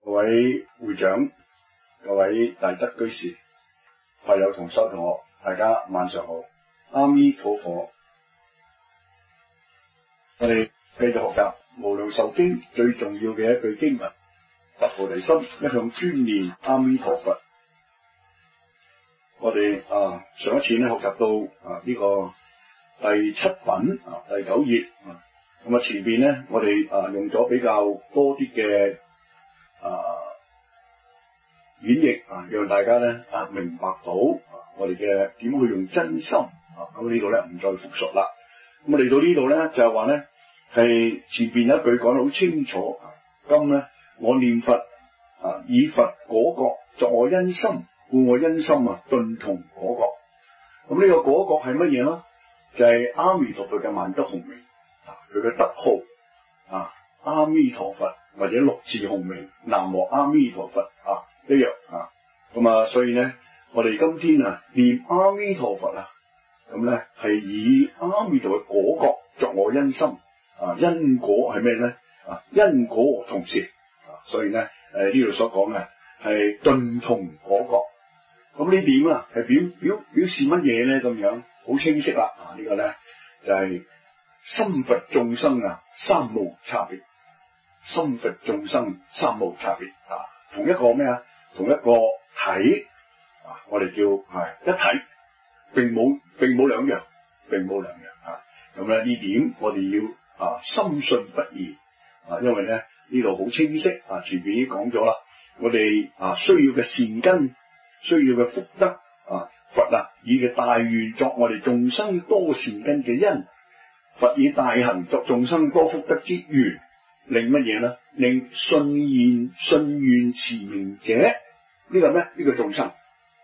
各位會長、各位大德居士、法友同修同學，大家晚上好。阿彌陀佛，我哋繼續學習無量壽經最重要嘅一句經文：發菩提心，一向專念阿彌陀佛。我哋上一次咧學習到呢個第七品第9頁咁前邊咧我哋用咗比較多啲嘅演繹讓大家咧明白到我哋嘅點去用真心咁呢度咧唔再複述啦。咁嚟到呢度咧就係話咧係前邊有一句講得好清楚，今咧我念佛以佛果覺作我因心，故我因心頓同果覺。咁呢個果覺係乜嘢咧？就係阿彌陀佛嘅萬德洪名，佢嘅德號阿彌陀佛或者六字洪名南無阿彌陀佛一樣咁所以咧我哋今天念阿彌陀佛咁咧係以阿彌陀嘅果覺作我因心因果係咩咧？因果同時所以咧呢度所講嘅係頓同果覺。咁呢點係表示乜嘢咧？咁樣好清晰啦。呢個咧就係心佛眾生三無差別。心佛眾生三無差別同一個咩同一個體我哋叫一體，並冇兩樣，咁咧呢點我哋要深信不疑因為咧呢度好清晰前邊已經講咗啦。我哋需要嘅善根，需要嘅福德佛以嘅大願作我哋眾生多善根嘅因，佛以大行作眾生多福德之緣，令乜嘢咧？令信願持名者呢個咩？呢個眾生，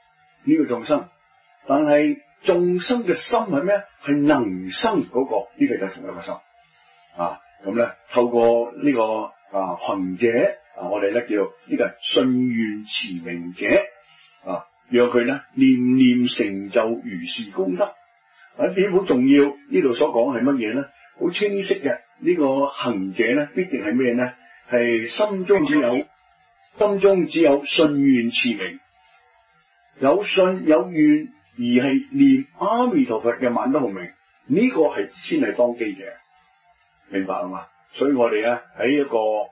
但係眾生嘅心係咩？係能生嗰個，呢個就係同一個心咁咧透過呢個行者我哋咧叫呢個信願持名者讓佢咧念念成就如是功德。一點好重要，呢度所講係乜嘢咧？好清晰嘅，呢個行者咧必定係咩咧？係心中只有信願持名，有信有願而係念阿彌陀佛嘅萬德洪名，呢個係先係當機嘅，明白嘛？所以我哋咧喺一個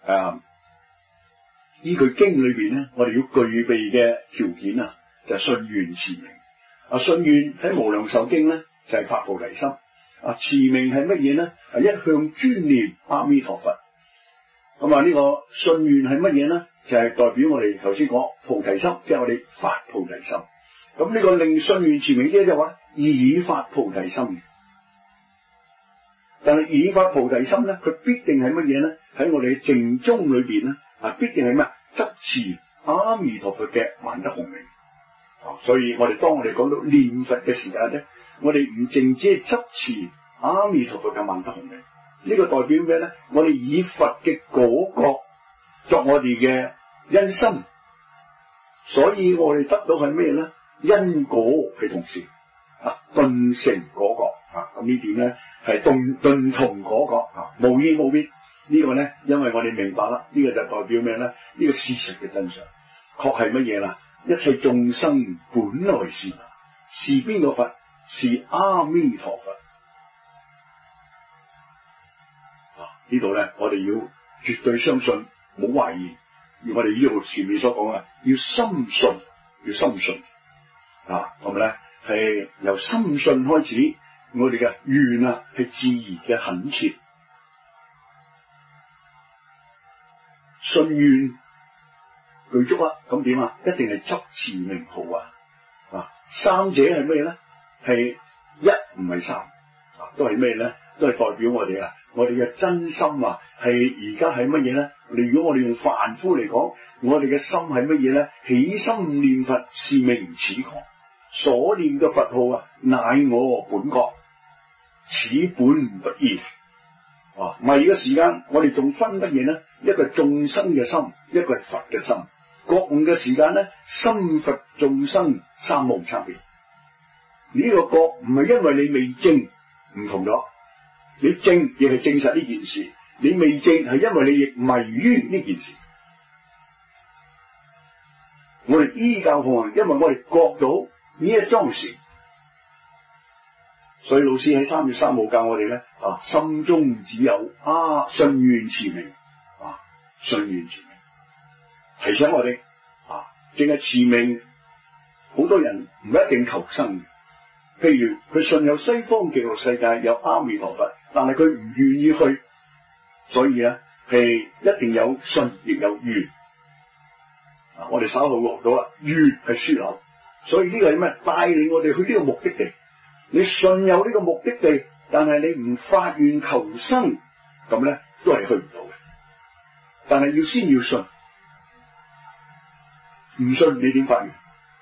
依句經裏邊咧，我哋要具備嘅條件就係信願持名。信願喺無量壽經咧就係發菩提心。持名係乜嘢咧？一向專念阿彌陀佛。咁呢個信願係乜嘢咧？就係代表我哋頭先講菩提心，即係我哋發菩提心。咁呢個令信願持名者就話以發菩提心。但係以發菩提心咧，佢必定係乜嘢咧？喺我哋淨宗裏邊咧必定係咩？執持阿彌陀佛嘅萬德洪名。所以當我哋講到念佛嘅時間咧，我哋唔淨止係執持阿彌陀佛嘅萬德洪名，呢個代表咩咧？我哋以佛嘅果覺作我哋嘅因心，所以我哋得到係咩咧？因果係同時頓成果覺咁呢點咧係頓同果覺無異無別。呢個咧因為我哋明白啦，呢個就代表咩咧？呢個事實嘅真相確係乜嘢啦？一切眾生本來是邊個佛？是阿彌陀佛。呢度咧我哋要絕對相信，冇懷疑。而我哋呢度前面所講要深信咁咧係由深信開始，我哋嘅願係自然嘅懇切。信願具足咁點一定係執持名號三者係咩咧？係一唔係三都係咩咧？都係代表我哋嘅真心係而家係乜嘢咧？如果我哋用凡夫嚟講，我哋嘅心係乜嘢咧？起心念佛是名此覺，所念嘅佛號乃我本覺，此本不異。迷嘅時間我哋仲分乜嘢咧？一個係眾生嘅心，一個係佛嘅心。覺悟嘅時間咧，心佛眾生三無差別。呢個覺唔係因為你未證唔同咗，你證亦係證實呢件事，你未證係因為你亦迷於呢件事。 我哋依教奉行，因為我哋覺到呢一樁事。所以老師喺3月3號教我哋咧，心中只有信願持名，信願持名，提醒我哋淨係持名，好多人唔一定求生。譬如佢信有西方極樂世界，有阿彌陀佛，但係佢唔願意去，所以咧係一定有信亦有願。我哋稍後會學到啦，願係樞紐，所以呢個係咩？帶領我哋去呢個目的地。你信有呢個目的地，但係你唔發願求生，咁咧都係去唔到嘅。但係先要信，唔信你點發願？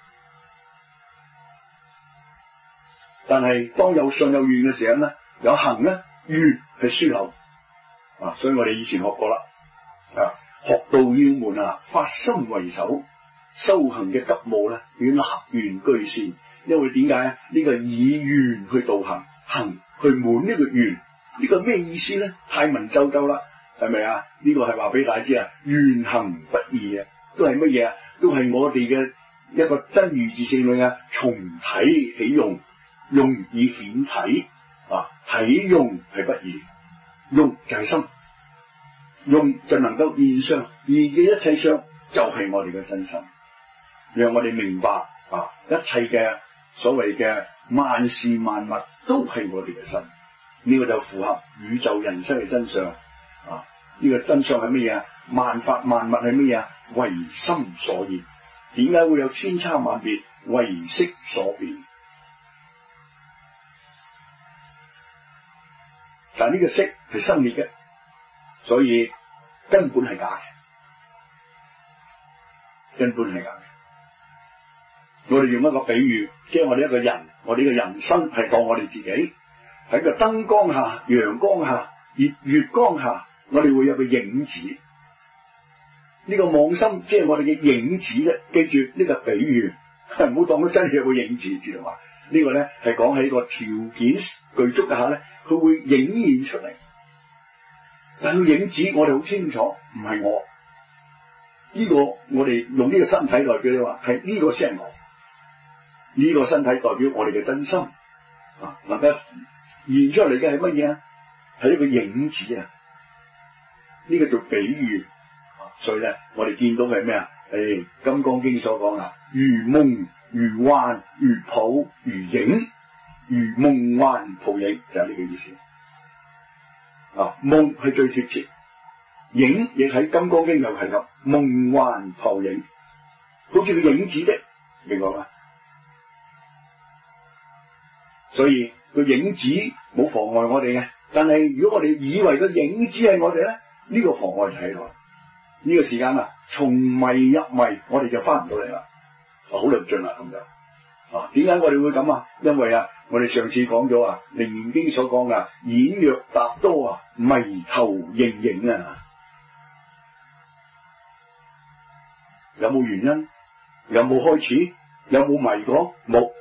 但係當有信有願嘅時候咧，有行咧，願係樞紐。所以我哋以前學過啦，學道要門發心為首，修行嘅急務咧要立願居先。因為點解呢個以願去導行，行去滿呢個願，呢個咩意思咧？太文縐縐啦，係咪啊？呢個係話俾大家知願行不二都係乜嘢？都係我哋嘅一個真如自性論從體起用，用以顯體，體用係不二，用就係心，用就能夠現相，現嘅一切相就係我哋嘅真心，讓我哋明白一切嘅所謂嘅萬事萬物都係我哋嘅心，呢個就符合宇宙人生嘅真相。呢個真相係乜嘢？萬法萬物係乜嘢？唯心所現。點解會有千差萬別？唯識所變。但呢個識係生滅嘅，所以根本係假嘅，根本係假嘅。我哋用一個比喻，即係我哋一個人，我哋嘅人生係當我哋自己喺個燈光下、陽光下、月光下，我哋會有個影子。呢個妄心即係我哋嘅影子咧。記住呢個比喻，唔好當佢真係有個影子，知道嘛？呢個咧係講喺個條件具足嘅下咧，佢會影現出嚟。但係個影子我哋好清楚，唔係我。呢個我哋用呢個身體代表你話係呢個先係我。呢個身體代表我哋嘅真心，能夠現出嚟嘅係乜嘢？係一個影子啊！呢個做比喻，所以咧我哋見到係咩啊？《金剛經》所講如夢如幻如泡如影，如夢幻泡影就係呢個意思。夢係最貼切，影亦喺《金剛經》又係咁，夢幻泡影，好似個影子啫，明白嘛？所以個影子冇妨礙我哋嘅，但係如果我哋以為個影子係我哋咧，呢個妨礙就喺度。呢個時間從迷入迷，我哋就翻唔到嚟啦，好論盡啦咁就。點解我哋會咁啊？因為我哋上次講咗《楞嚴經》所講演若達多迷頭盈盈有冇原因？有冇開始？有冇迷過？冇。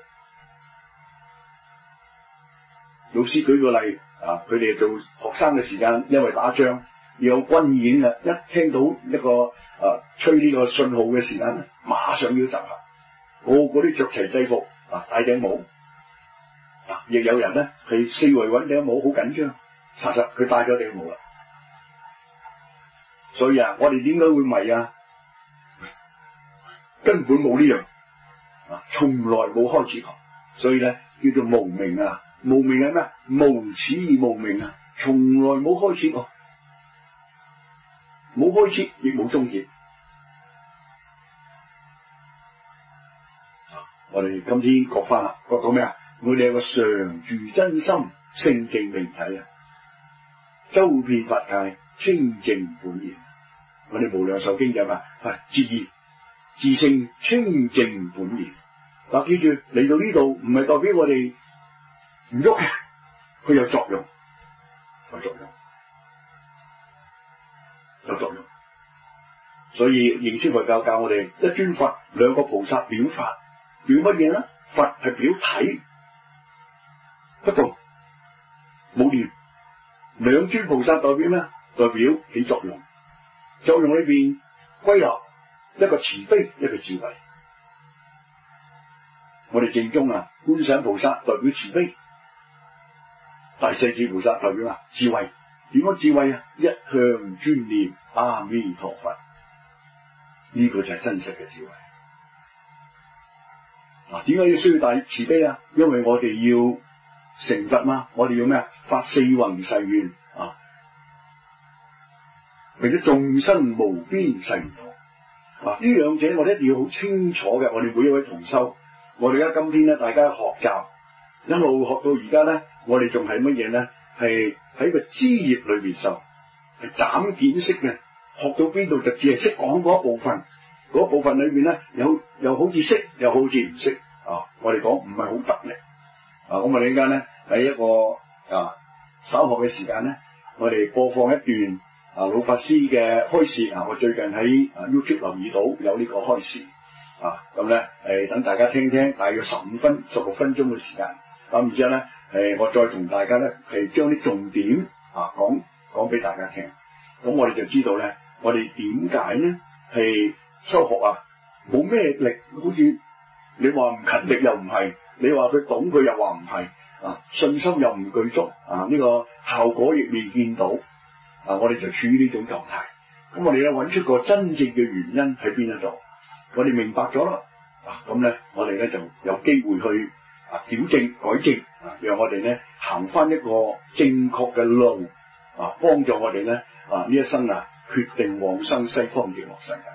老師舉個例，佢哋做學生嘅時間，因為打仗要有軍演一聽到一個吹呢個信號嘅時間，馬上要集合，個個都着齊制服，戴頂帽，亦有人咧係四圍揾頂帽，好緊張，查實佢戴咗頂帽啦。所以我哋點解會迷啊？根本冇呢樣，從來冇開始過，所以咧叫做無明啊。無明係咩？無始而無明從來冇開始過，冇開始亦冇終結。我哋今天覺翻啦，覺到咩啊？我哋有個常住真心聖淨明體周遍法界清淨本然。我哋無量壽經就係自性清淨本然。記住嚟到呢度唔係代表我哋唔喐嘅，佢有作用，有作用。所以認識佛教教我哋一尊佛，兩個菩薩表法，表乜嘢呢？佛係表體，不動冇念。兩尊菩薩代表咩？代表起作用。作用裏邊歸納一個慈悲，一個智慧。 我哋正宗啊，觀世音菩薩代表慈悲，大勢至菩薩代表智慧。點樣智慧啊？一向專念阿彌陀佛，呢個就係真實嘅智慧。嗱，點解要需要大慈悲啊？因為我哋要成佛嘛，我哋要咩啊？發四弘誓願啊，為咗眾生無邊誓願啊！呢兩者我哋一定要好清楚嘅。我哋每一位同修，我哋而家今天咧，大家學習一路學到而家咧，我哋仲係乜嘢咧？係喺個枝葉裏邊受，係斬件式嘅。學到邊度就只係識講嗰一部分，嗰一部分裏邊咧又好似識，又好似唔識啊！我哋講唔係好得力啊！咁我哋陣間咧喺一個稍後嘅時間咧，我哋播放一段老法師嘅開示啊！我最近喺YouTube 留意到有呢個開示啊，咁咧等大家聽聽，大約16分鐘嘅時間。咁然之後咧我再同大家咧係將啲重點講俾大家聽。咁我哋就知道咧，我哋點解咧係修學冇咩力，好似你話唔勤力又唔係，你話佢懂佢又話唔係啊，信心又唔具足啊，呢個效果亦未見到啊，我哋就處於呢種狀態。咁我哋咧揾出個真正嘅原因喺邊一度，我哋明白咗啦啊，咁咧我哋咧就有機會去矯正改正啊，讓我哋咧行翻一個正確嘅路啊，幫助我哋咧呢一生決定往生西方極樂世界。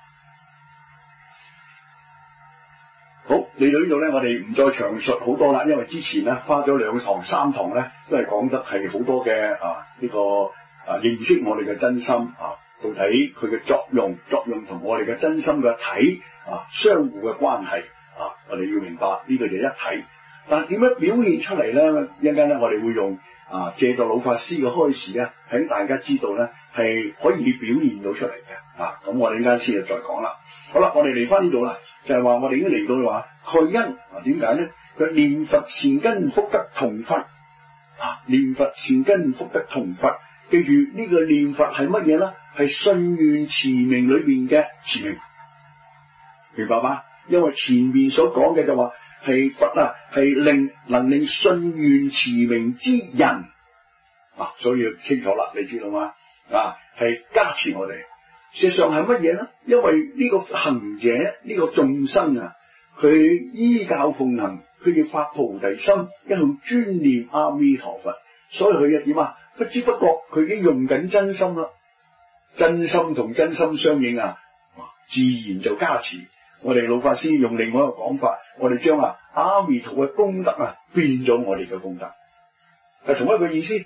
好，嚟到呢度咧，我哋唔再詳述好多啦，因為之前咧花咗2堂3堂咧，都係講得係好多嘅呢個認識我哋嘅真心到底佢嘅作用同我哋嘅真心嘅體相互嘅關係我哋要明白呢個就一體。但係點樣表現出嚟咧？一陣間咧，我哋會用借助老法師嘅開示咧，喺大家知道咧係可以表現到出嚟嘅咁我哋陣間先就再講啦。好啦，我哋嚟翻呢度啦，就係話我哋已經嚟到話蓋因點解咧？佢念佛善根福德同佛念佛善根福德同佛。記住呢個念佛係乜嘢咧？係信願持名裏邊嘅持名，明白嗎？因為前面所講嘅就話係佛係能令信願持名之人所以要清楚啦，你知道嗎？係加持我哋。事實上係乜嘢咧？因為呢個行者呢個眾生佢依教奉行，佢要發菩提心，一向專念阿彌陀佛，所以佢又點不知不覺佢已經用緊真心啦。真心同真心相應自然就加持。我哋老法師用另外一個講法，我哋將阿彌陀嘅功德變咗我哋嘅功德，係同一個意思。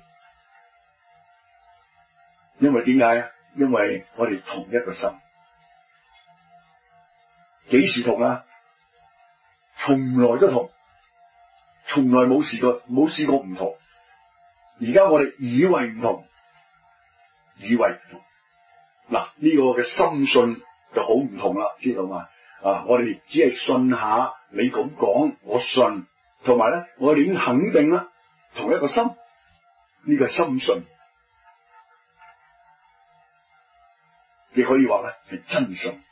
因為點解？因為我哋同一個心。幾時同從來都同，從來冇試過唔同。而家我哋以為唔同，呢個嘅心信就好唔同啦，知道嘛？我哋只係信下你咁講，我信，同埋咧，我哋已經肯定啦，同一個心，呢個心信，亦可以話咧係真信。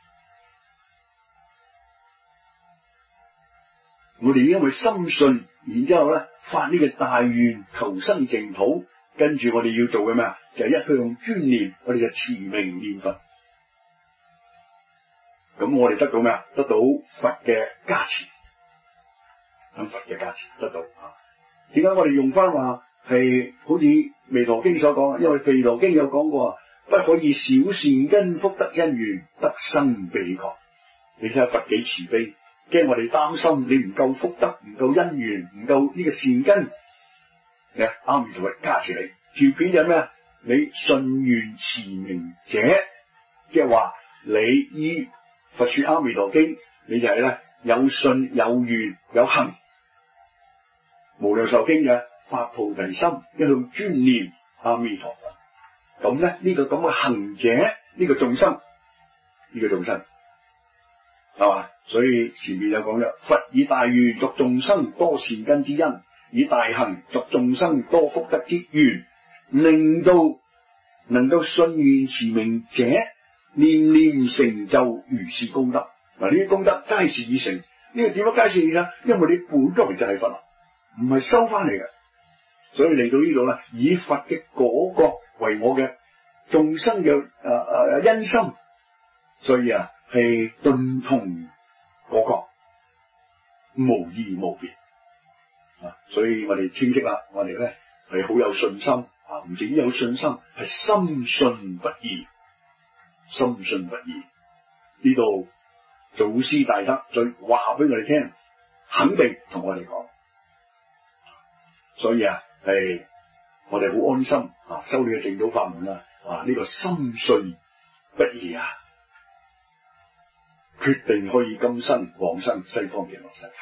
我哋因為心信，然之後咧發呢個大願求生淨土，跟住我哋要做嘅咩就係一向專念，我哋就持名念佛。咁我哋得到咩得到佛嘅加持，咁佛嘅加持得到點解我哋用翻話係好似《彌陀經》所講？因為《彌陀經》有講過不可以少善根福德因緣得生彼國。你睇下佛幾慈悲，驚我哋擔心你唔夠福德，唔夠因緣，唔夠呢個善根，阿彌陀佛加持你。條件就咩？你信願持名者，即係話你依佛說阿彌陀經，你就係咧有信有願有行。無量壽經嘅發菩提心，一向專念阿彌陀佛。咁咧呢個咁嘅行者，呢個眾生係嘛？所以前面有講咗，佛以大願作眾生多善根之因，以大行作眾生多福德之緣，令到能夠信願持名者念念成就如是功德。呢啲功德皆是已成， 呢個點樣解釋啊？因為你本來就係佛啦，唔係收翻嚟嘅。所以嚟到呢度咧，以佛嘅果覺為我嘅眾生嘅因心，所以啊係頓同果覺，無異無別啊！所以我哋清晰啦，我哋咧係好有信心啊！唔止有信心，係深信不疑，深信不疑。呢度祖師大德再話俾我哋聽，肯定同我哋講，所以啊係我哋好安心啊！修呢個淨土法門啊，呢個深信不疑啊，決定可以今生往生西方極樂世界。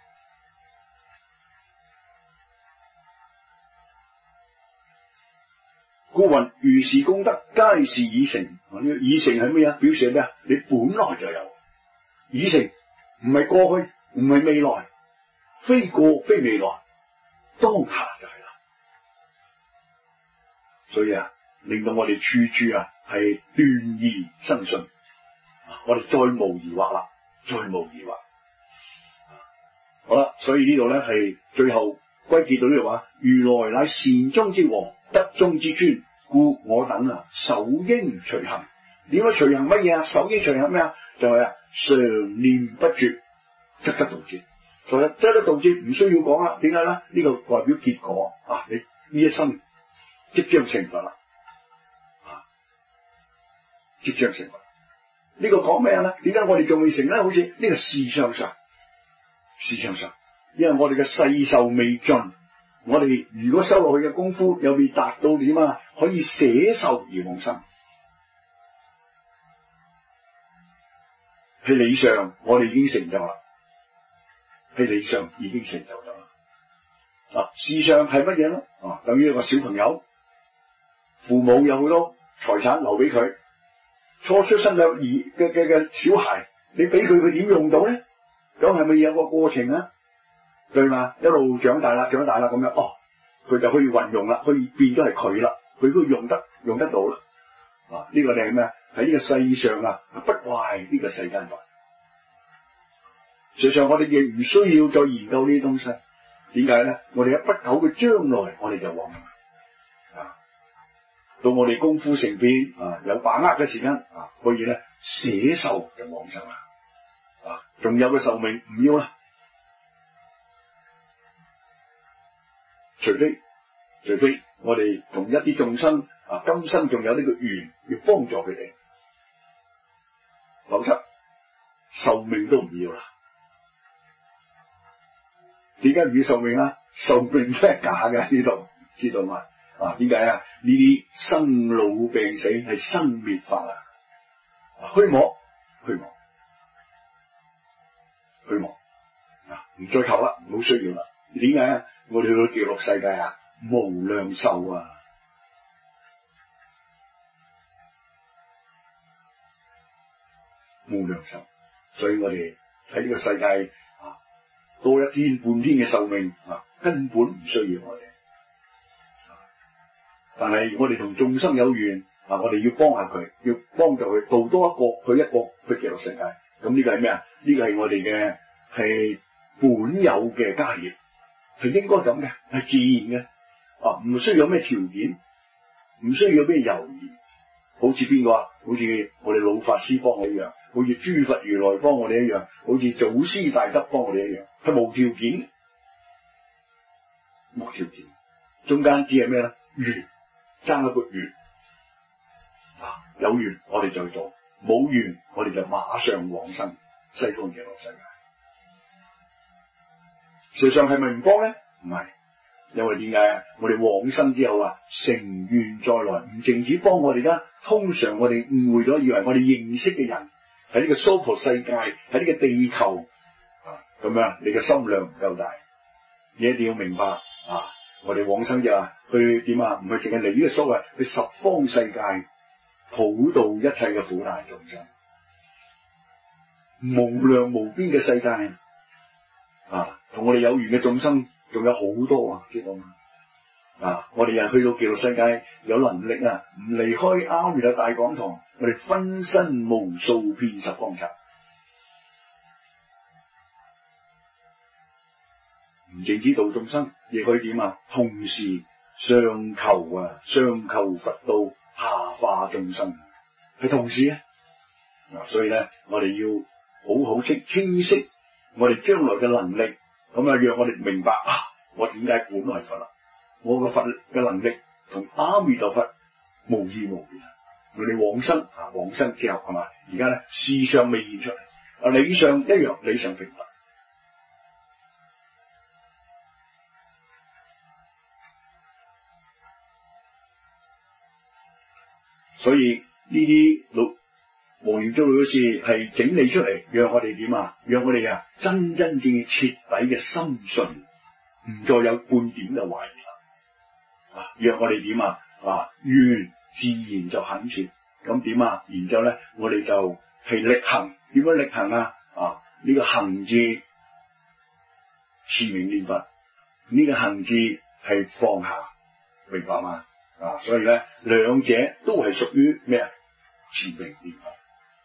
故云如是功德，皆是已成。呢個已成係咩啊？表示係咩啊？你本來就有。已成唔係過去，唔係未來，非過非未來，當下就係啦。所以啊，令到我哋處處啊係斷疑生信，我哋再無疑惑啦，再無疑惑。好啦，所以呢度咧係最後歸結到呢度話，如來乃善中之王，德中之尊，故我等啊首應隨行。點解隨行乜嘢啊？首應隨行咩啊？就係常念不絕，則得道節。其實則得道節唔需要講啦，點解咧？呢個代表結果啊！你呢一生即將成佛啦，即將成佛。呢個講咩咧？點解我哋仲未成咧？好似呢個事相上，因為我哋嘅世壽未盡，我哋如果收落去嘅功夫又未達到點啊？可以捨壽而往生。喺理上，我哋已經成就啦。喺理上已經成就咗啦。事上係乜嘢咧？等於一個小朋友，父母有好多財產留俾佢，初出生嘅小孩，你俾佢點用到咧？咁係咪有個過程啊？對嘛？一路長大啦咁樣，佢就可以運用啦，可以變咗係佢啦，佢都用得到啦。呢個係咩？喺呢個世上啊，不壞呢個世間法。實際上我哋亦唔需要再研究呢啲東西。點解咧？我哋喺不久嘅將來，我哋就往到我哋功夫成片有把握嘅時間可以咧捨壽就往生啦。仲有個壽命唔要啦，除非我哋同一啲眾生今生仲有呢個緣要幫助佢哋，否則壽命都唔要啦。點解唔要壽命啊？壽命都係假嘅，呢度知道嘛？點解啊？呢啲生老病死係生滅法虛妄，唔再求啦，唔好需要啦。點解啊？我哋去到極樂世界無量壽啊！無量壽，所以我哋喺呢個世界多一天半天嘅壽命根本唔需要我哋。但係我哋同眾生有緣我哋要幫下佢，要幫助佢度多一個去極樂世界。咁呢個係咩啊？呢個係我哋嘅係本有嘅家業，係應該咁嘅，係自然嘅唔需要有咩條件，唔需要有咩猶豫。好似邊個啊？好似我哋老法師幫我一樣，好似諸佛如來幫我哋一樣，好似祖師大德幫我哋一樣，係無條件，無條件。中間只係咩咧？緣，爭一個緣有緣我哋就做，冇緣我哋就馬上往生西方極樂世界。事實上係咪唔幫咧？唔係，因為點解啊？我哋往生之後成願再來，唔淨止幫我哋啦。通常我哋誤會咗，以為我哋認識嘅人喺呢個娑婆世界，喺呢個地球咁樣，你嘅心量唔夠大。你一定要明白我哋往生就去點唔係淨係嚟呢個所謂去十方世界普渡一切嘅苦難眾生，無量無邊嘅世界同我哋有緣嘅眾生仲有好多知道嗎？我哋去到極樂世界有能力唔離開阿彌陀大講堂，我哋分身無數遍十方剎， 唔淨止度眾生，亦可以點啊？同時上求佛道，下化眾生，係同時啊！所以咧，我哋要好好清晰我哋將來嘅能力，咁啊，讓我哋明白啊，我點解本來佛啦？我個佛嘅能力同阿彌陀佛無異無別。我哋往生之後係嘛？而家咧事上未現出嚟，理上一樣，理上平等。所以呢啲黃元宗老師係整理出嚟，讓我哋點啊？讓我哋啊真正徹底嘅深信，唔再有半點嘅懷疑啦。讓我哋點啊？願自然就懇切，咁點啊？然之後咧，我哋就係力行，點樣力行啊？呢個行字持名念佛，呢個行字係放下，明白嗎？所以咧，兩者都係屬於咩啊？持名念佛。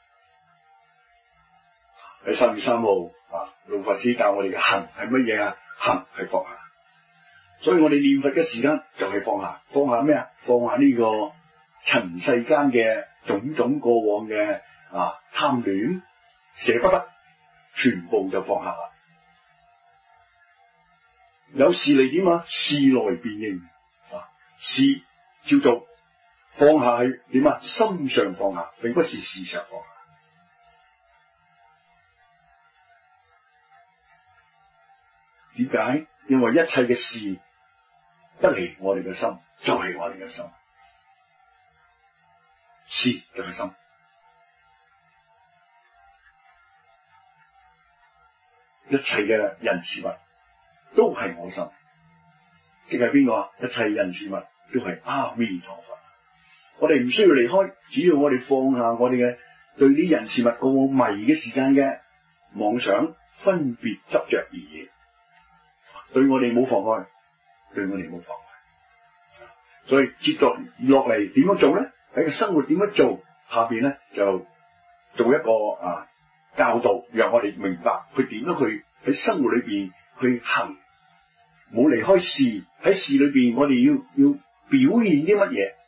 喺3月3號老法師教我哋嘅行係乜嘢啊？行係放下，所以我哋念佛嘅時間就係放下。放下咩啊？放下呢個塵世間嘅種種過往嘅貪戀捨不得，全部就放下啦。有事嚟點啊？事來便應事照做。放下係點啊？心上放下，並不是事上放下。點解？因為一切嘅事不離我哋嘅心，就係我哋嘅心。事就係心。一切嘅人事物都係我心，即係邊個啊？一切人事物都係阿彌陀佛。我哋唔需要離開，只要我哋放下我哋嘅對啲人事物過迷嘅時間嘅妄想、分別、執着而已。對我哋冇妨礙，對我哋冇妨礙。所以接落嚟點樣做咧？喺個生活點樣做？下邊咧就做一個教導，讓我哋明白佢點樣去喺生活裏邊去行，冇離開事。喺事裏邊，我哋要表現啲乜嘢？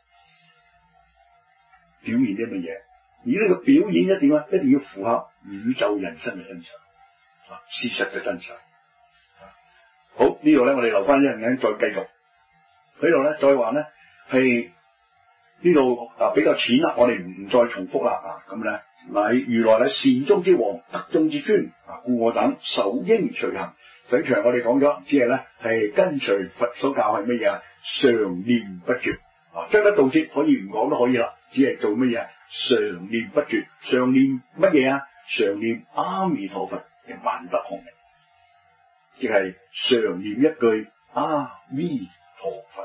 表現啲乜嘢？而呢個表演一定要符合宇宙人生嘅真相，事實嘅真相。好，呢度咧，我哋留翻一陣間再繼續。喺度咧，再話咧係呢度比較淺啦，我哋唔再重複啦。咁咧，乃如來乃善終之王，德眾之尊，故我等首應隨行。上場我哋講咗，只係咧係跟隨佛所教係乜嘢啊？常念不絕。將得道節可以唔講都可以啦，只係做乜嘢？常念不絕。常念乜嘢啊？常念阿彌陀佛嘅萬德洪名，即係常念一句阿彌陀佛。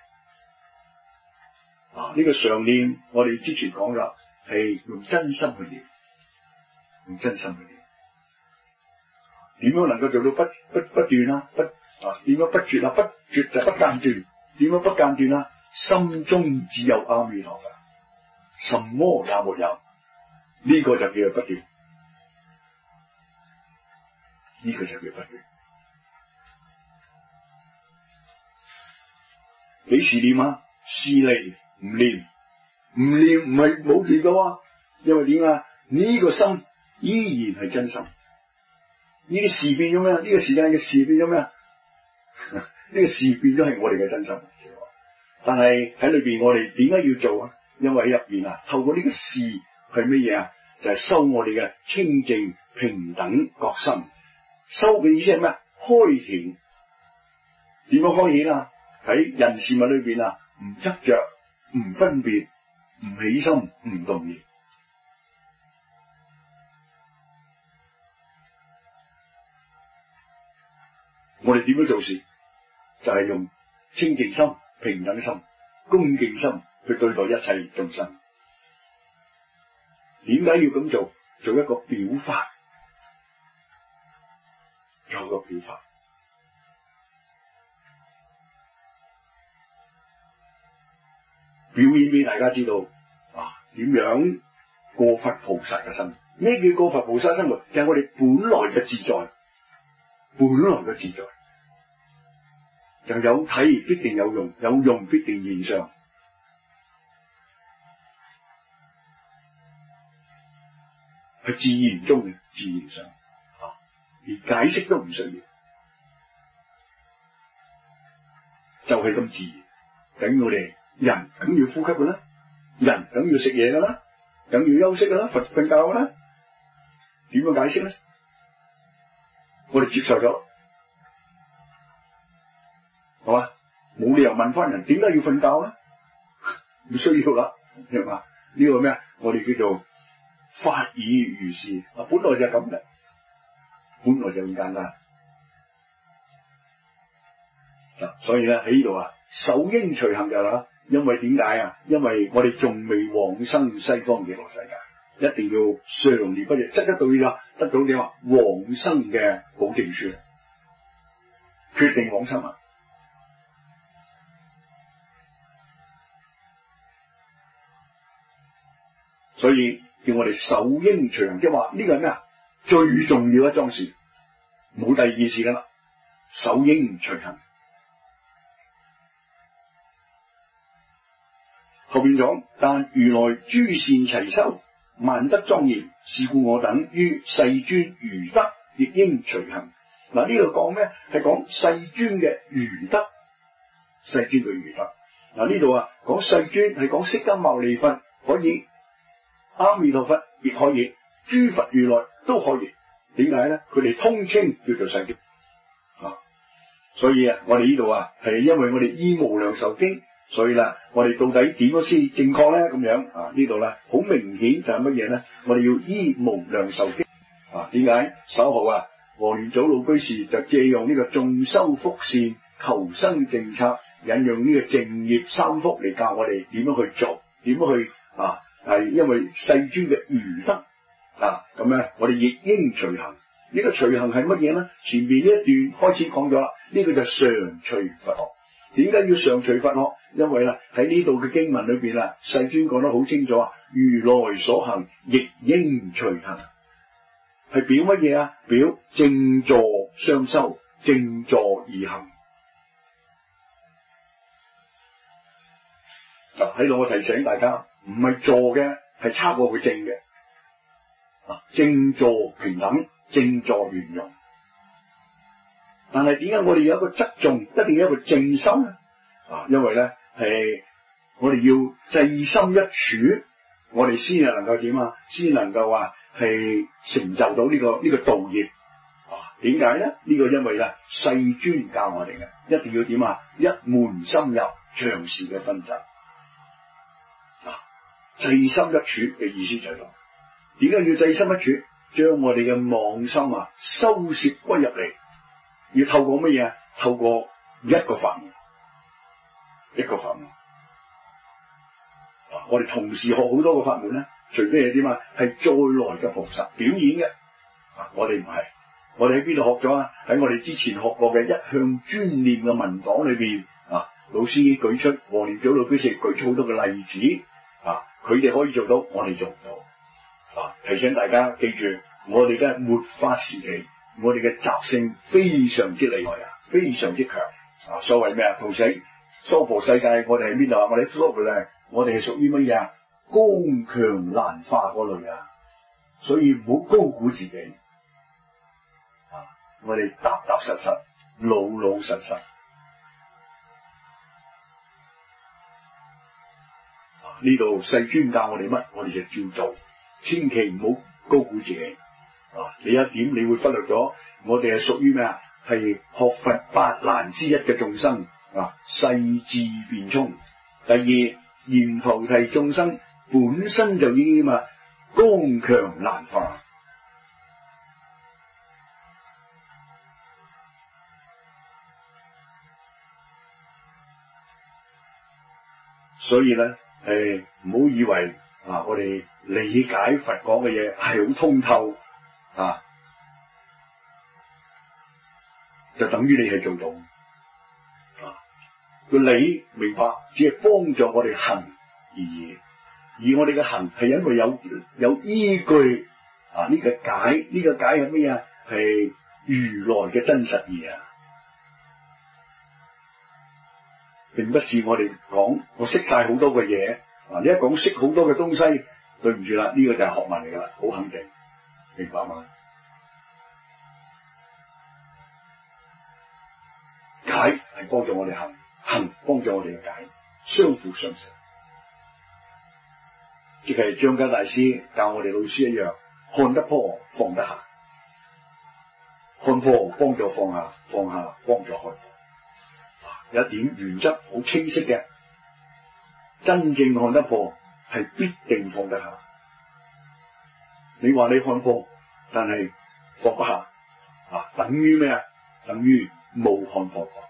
呢個常念我哋之前講咗，係用真心去念，用真心去念。點樣能夠做到不斷啊？點樣不絕啊？不絕就不間斷。點樣不間斷啊？心中只有阿彌陀佛，什麼也沒有，呢個就叫做不斷，呢個就叫不斷。幾時念啊？事嚟唔念，唔念唔係冇斷噶，因為點啊？呢個心依然係真心。呢啲事變咗咩？呢個時間嘅事變咗咩？呢個事變咗係我哋嘅真心。但係喺裏邊，我哋點解要做啊？因為喺入邊透過呢個事係乜嘢啊？就係修我哋嘅清淨平等覺心。修嘅意思係咩？開顯。點樣開顯啊？喺人事物裏邊唔執着，唔分別，唔起心，唔動念。我哋點樣做事？就係用清淨心、平等心、恭敬心去對待一切眾生。點解要咁做？做一個表法，做一個表法，表演俾大家知道點樣過佛菩薩嘅生活。咩叫過佛菩薩生活？就係我哋本來嘅自在，本來嘅自在。 就有體必定有用，有用必定現上。係自然中嘅，自然上連解釋都唔需要，就係咁自然。等於我哋人梗要呼吸噶啦，人梗要食嘢噶啦，梗要休息噶啦，瞓覺噶啦，點樣解釋咧？我哋接受咗，係嘛？冇理由問翻人點解要瞓覺咧？唔需要啦，係嘛？呢個咩啊？我哋叫做法以如是，本來就係咁嘅，本來就咁簡單。所以咧喺呢度啊，首應隨行就啦，因為點解啊？因為我哋仲未往生西方極樂世界，一定要常念不絕，即得到呢個得到點啊？往生嘅保證書，決定往生啊！所以叫我哋首應隨行，即係話呢個係咩啊？最重要一樁事，冇第二件事噶啦，首應隨行。後邊講，但如來諸善齊修，萬德莊嚴，是故我等於世尊餘德，亦應隨行。嗱，呢度講咩？係講世尊嘅餘德，世尊嘅餘德。嗱，呢度啊講世尊係講釋迦牟尼佛可以，阿彌陀佛亦可以，諸佛如來都可以。點解咧？佢哋通稱叫做世尊啊。所以啊，我哋呢度啊係因為我哋依無量壽經。所以啦，我哋到底點樣先正確咧？咁樣啊，呢度咧好明顯就係乜嘢咧？我哋要依無量壽經啊。點解？稍後啊，黃蓮祖老居士就借用呢個眾修福善求生政策，引用呢個淨業三福嚟教我哋點樣去做，點樣去啊？係因為世尊嘅餘德啊，咁咧我哋亦應隨行。呢個隨行係乜嘢咧？前面呢一段開始講咗啦，呢個就常隨佛學。點解要常隨佛學？因為啦喺呢度嘅經文裏邊啊，世尊講得好清楚啊，如來所行亦應隨行，係表乜嘢啊？表正坐相修，正坐而行。嗱，喺度我提醒大家，唔係坐嘅係差過佢正嘅，正坐平等，正坐圓融。但係點解我哋有一個側重，一定要有一個正心咧？因為咧係我哋要制心一處，我哋先係能夠點啊？先能夠話係成就到呢個道業。點解咧？呢個因為咧世尊教我哋嘅，一定要點啊？一門深入，長時嘅分集。制心一處嘅意思就係咁。點解要制心一處？將我哋嘅妄心收攝歸入嚟。要透過乜嘢啊？透過一個法門，一個法門。我哋同時學好多個法門咧，除非係點啊？係再來嘅菩薩表演嘅。我哋唔係，我哋喺邊度學咗啊？喺我哋之前學過嘅一向專念嘅文檔裏邊老師舉出黃蓮祖老居士舉出好多嘅例子佢哋可以做到，我哋做唔到。提醒大家記住，我哋嘅末法時期。我哋嘅習性非常之厲害非常之強所謂咩啊？同時娑婆世界，我哋喺邊度啊？我哋喺娑婆咧，我哋係屬於乜嘢啊？剛強難化嗰類所以唔好高估自己我哋踏踏實實，老老實實呢度世尊教我哋乜，我哋就照做，千祈唔好高估自己。你一點你會忽略咗，我哋係屬於咩啊？係學佛八難之一嘅眾生世智辯聰。第二，閻浮提眾生本身就已經剛強難化。所以咧，唔好以為我哋理解佛講嘅嘢係好通透。就等於你係做到個理明白，只係幫助我哋行而已。而我哋嘅行係因為有依據呢個解，呢個解係咩啊？係如來嘅真實義並不是我哋講我識晒好多嘅嘢。你一講識好多嘅東西，對唔住啦，呢個就係學問嚟噶啦，好肯定，明白嗎？解係幫助我哋行，行幫助我哋嘅解，相輔相成。即係張家大師教我哋老師一樣，看得破放得下，看破幫助放下，放下幫助看破。有一點原則好清晰嘅，真正看得破係必定放得下。你話你看破，但係放不下，等於咩啊？等於冇看破過。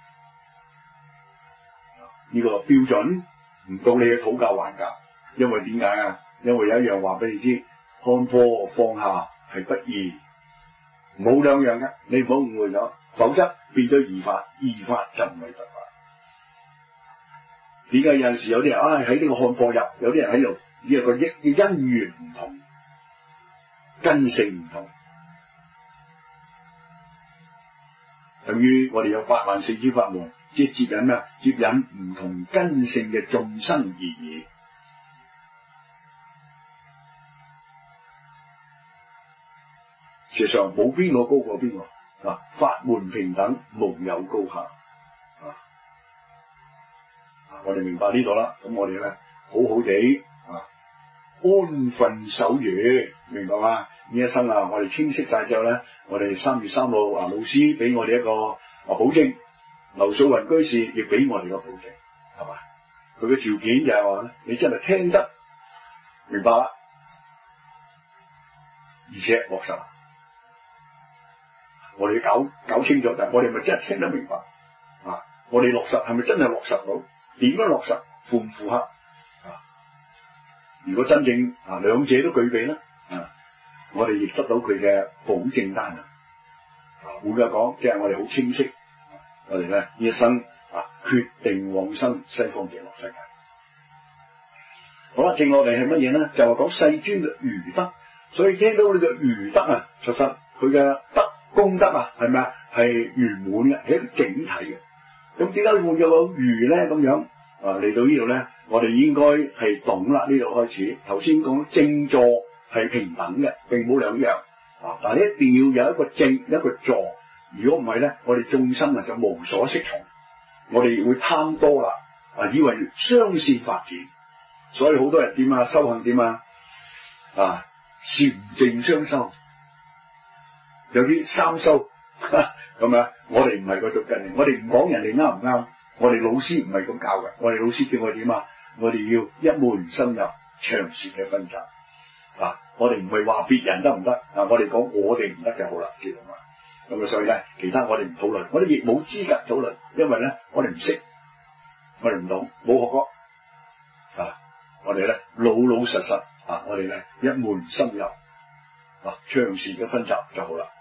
呢個標準唔到你嘅討價還價，因為點解啊？因為有一樣話俾你知，看破放下係不易，冇兩樣嘅，你唔好誤會咗，否則變咗異法，異法就唔係佛法。點解有陣時有啲人喺呢個看破入，有啲人喺度呢個因緣唔同，根性唔同，等於我哋有八萬四諸法門，即係接引咩？接引唔同根性嘅眾生而已。事實上冇邊個高過邊個，法門平等，無有高下。我哋明白呢度啦，咁我哋咧好好地安分守月，明白嘛？呢一生我哋清晰晒之後咧，我哋3月3號老師俾我哋一個保證，劉素雲居士亦俾我哋個保證，係嘛？佢嘅條件就係話咧，你真係聽得明白啦，而且落實。我哋搞清楚，但係我哋咪真係聽得明白我哋落實係咪真係落實到？點樣落實？符唔符合？如果真正兩者都具備咧，我哋亦得到佢嘅保證單換句講，即係我哋好清晰，我哋咧呢一生決定往生西方極樂世界。好啦，剩落嚟係乜嘢咧？就係講世尊嘅餘德。所以聽到你嘅餘德其實佢嘅德功德係咪係圓滿嘅，係一個整體嘅。咁點解會有個餘咧？咁樣嚟到呢度咧，我哋應該係懂啦。呢度開始，頭先講正坐係平等嘅，並冇兩樣但係一定要有一個正一個坐。如果唔係咧，我哋眾生就無所適從，我哋會貪多啦以為雙線發展，所以好多人點修行點禪淨雙修，有啲三修咁我哋唔係嗰種根，我哋唔講人哋啱唔啱，我哋老師唔係咁教嘅，我哋老師叫我點我哋要一門深入，長時嘅分集我哋唔係話別人得唔得我哋講我哋唔得嘅好啦，知道嘛？咁所以咧，其他我哋唔討論，我哋亦冇資格討論，因為咧我哋唔識，我哋唔懂，冇學過我哋咧老老實實我哋咧一門深入長時嘅分集就好啦。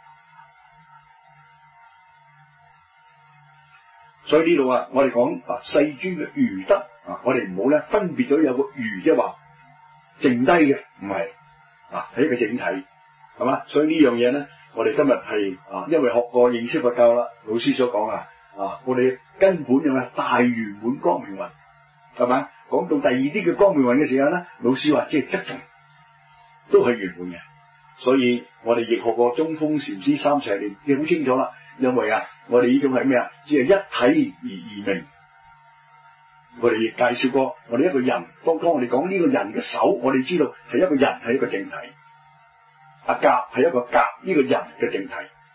所以呢度我哋講世尊嘅餘德我哋唔好咧分別咗有個餘，即係話剩低嘅唔係係一個整體，係嘛？所以呢樣嘢咧，我哋今日係因為學過認識佛教啦，老師所講我哋根本有大圓滿光明雲，係咪？講到第二啲嘅光明雲嘅時候咧，老師話即係側重都係圓滿嘅。所以我哋亦學過中峰禪師三邪念，你好清楚啦。因為我哋呢種係咩只係一體而異名。我哋亦介紹過，我哋一個人，當我哋講呢個人嘅手，我哋知道係一個人係一個整體，甲係一個甲，呢個人嘅整體。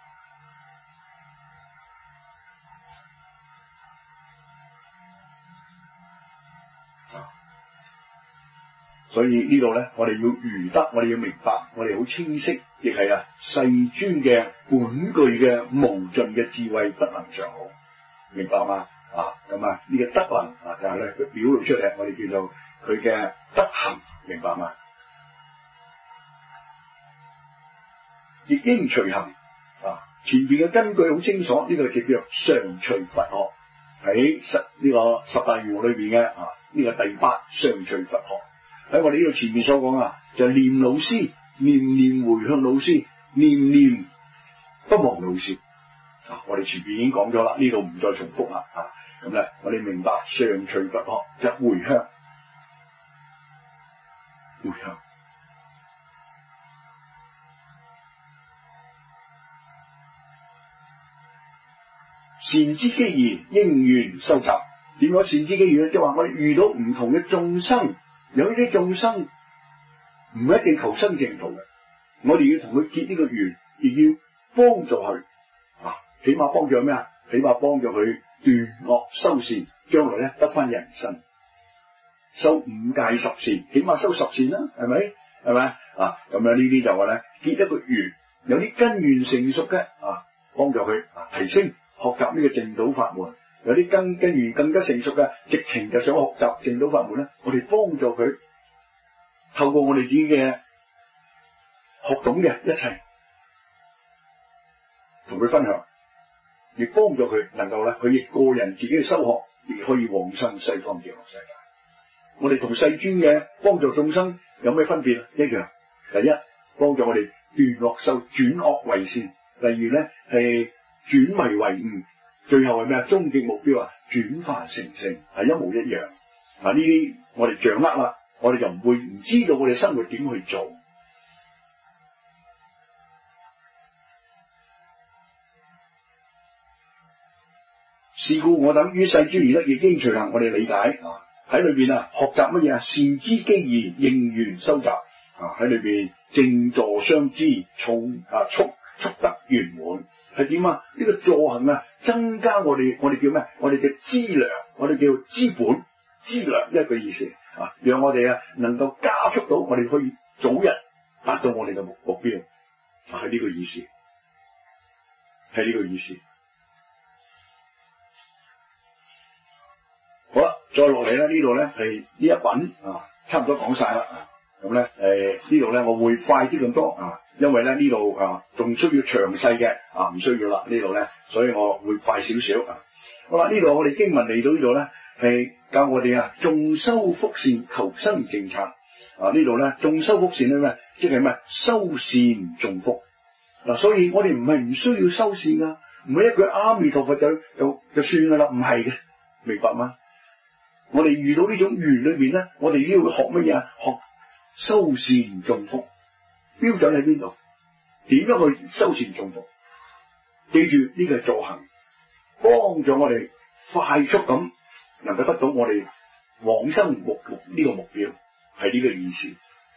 所以呢度咧，我哋要餘德，我哋要明白，我哋好清晰，亦係世尊嘅本具嘅無盡嘅智慧德能上好，明白嗎？咁呢個德能就係咧佢表露出嚟，我哋叫做佢嘅德行，明白嗎？亦應隨行前邊嘅根據好清楚，呢個就叫做常隨佛學，喺呢個十大願裏邊嘅呢個第八常隨佛學。喺我哋呢度前面所講就念老師，念念回向老師，念念不忘老師。我哋前面已經講咗啦，呢度唔再重複啦。 咁咧，我哋明白上隨佛學就回向，回向。善知機宜應緣收集。點樣善知機宜咧？即係話我哋遇到唔同嘅眾生，有呢啲眾生唔一定求生淨土嘅，我哋要同佢結呢個緣，亦要幫助佢起碼幫助佢咩啊？起碼幫助佢斷惡修善，將來咧得翻人身，修五戒十善，起碼修十善啦，係咪？係咪咁樣呢啲就話咧結一個緣，有啲根緣成熟嘅幫助佢提升。學習呢個淨土法門，有啲根緣更加成熟嘅，直情就想學習淨土法門咧，我哋幫助佢，透過我哋自己嘅學懂嘅一切，同佢分享，亦幫助佢能夠咧，佢亦個人自己嘅修學，亦可以往生西方極樂世界。我哋同世尊嘅幫助眾生有咩分別？一樣，第一幫助我哋斷惡修，轉惡為善；第二咧係轉迷為悟，最後係咩啊？終極目標轉凡成聖，係一模一樣。呢啲我哋掌握啦，我哋就唔會唔知道我哋生活點去做。是故我等於世尊而得，亦應隨行。我哋理解喺裏邊學習乜嘢？善知機宜應緣收集喺裏邊靜坐相知，速得圓滿。係點呢個助行增加我哋叫咩？我哋嘅資糧，我哋叫資本資糧一個意思讓我哋能夠加速到我哋可以早日達到我哋嘅目標，係呢個意思，係呢個意思。好啦，再落嚟咧，呢度咧係呢一品差唔多講晒啦。咁咧呢度咧我會快啲咁多因為咧呢度仲需要詳細嘅唔需要啦呢度咧，所以我會快少少好啦，呢度我哋經文嚟到呢度咧係教我哋眾修福善，求生淨剎。呢度咧眾修福善咧咩？即係咩？修善種福所以我哋唔係唔需要修善噶，唔係一句阿彌陀佛就算噶啦，唔係嘅，明白嗎？我哋遇到呢種緣裏邊咧，我哋都要學乜嘢？學修善種福。標準喺邊度？點樣去修善種福？記住呢個係助行，幫助我哋快速咁能夠得到我哋往生呢個目標，係呢個意思。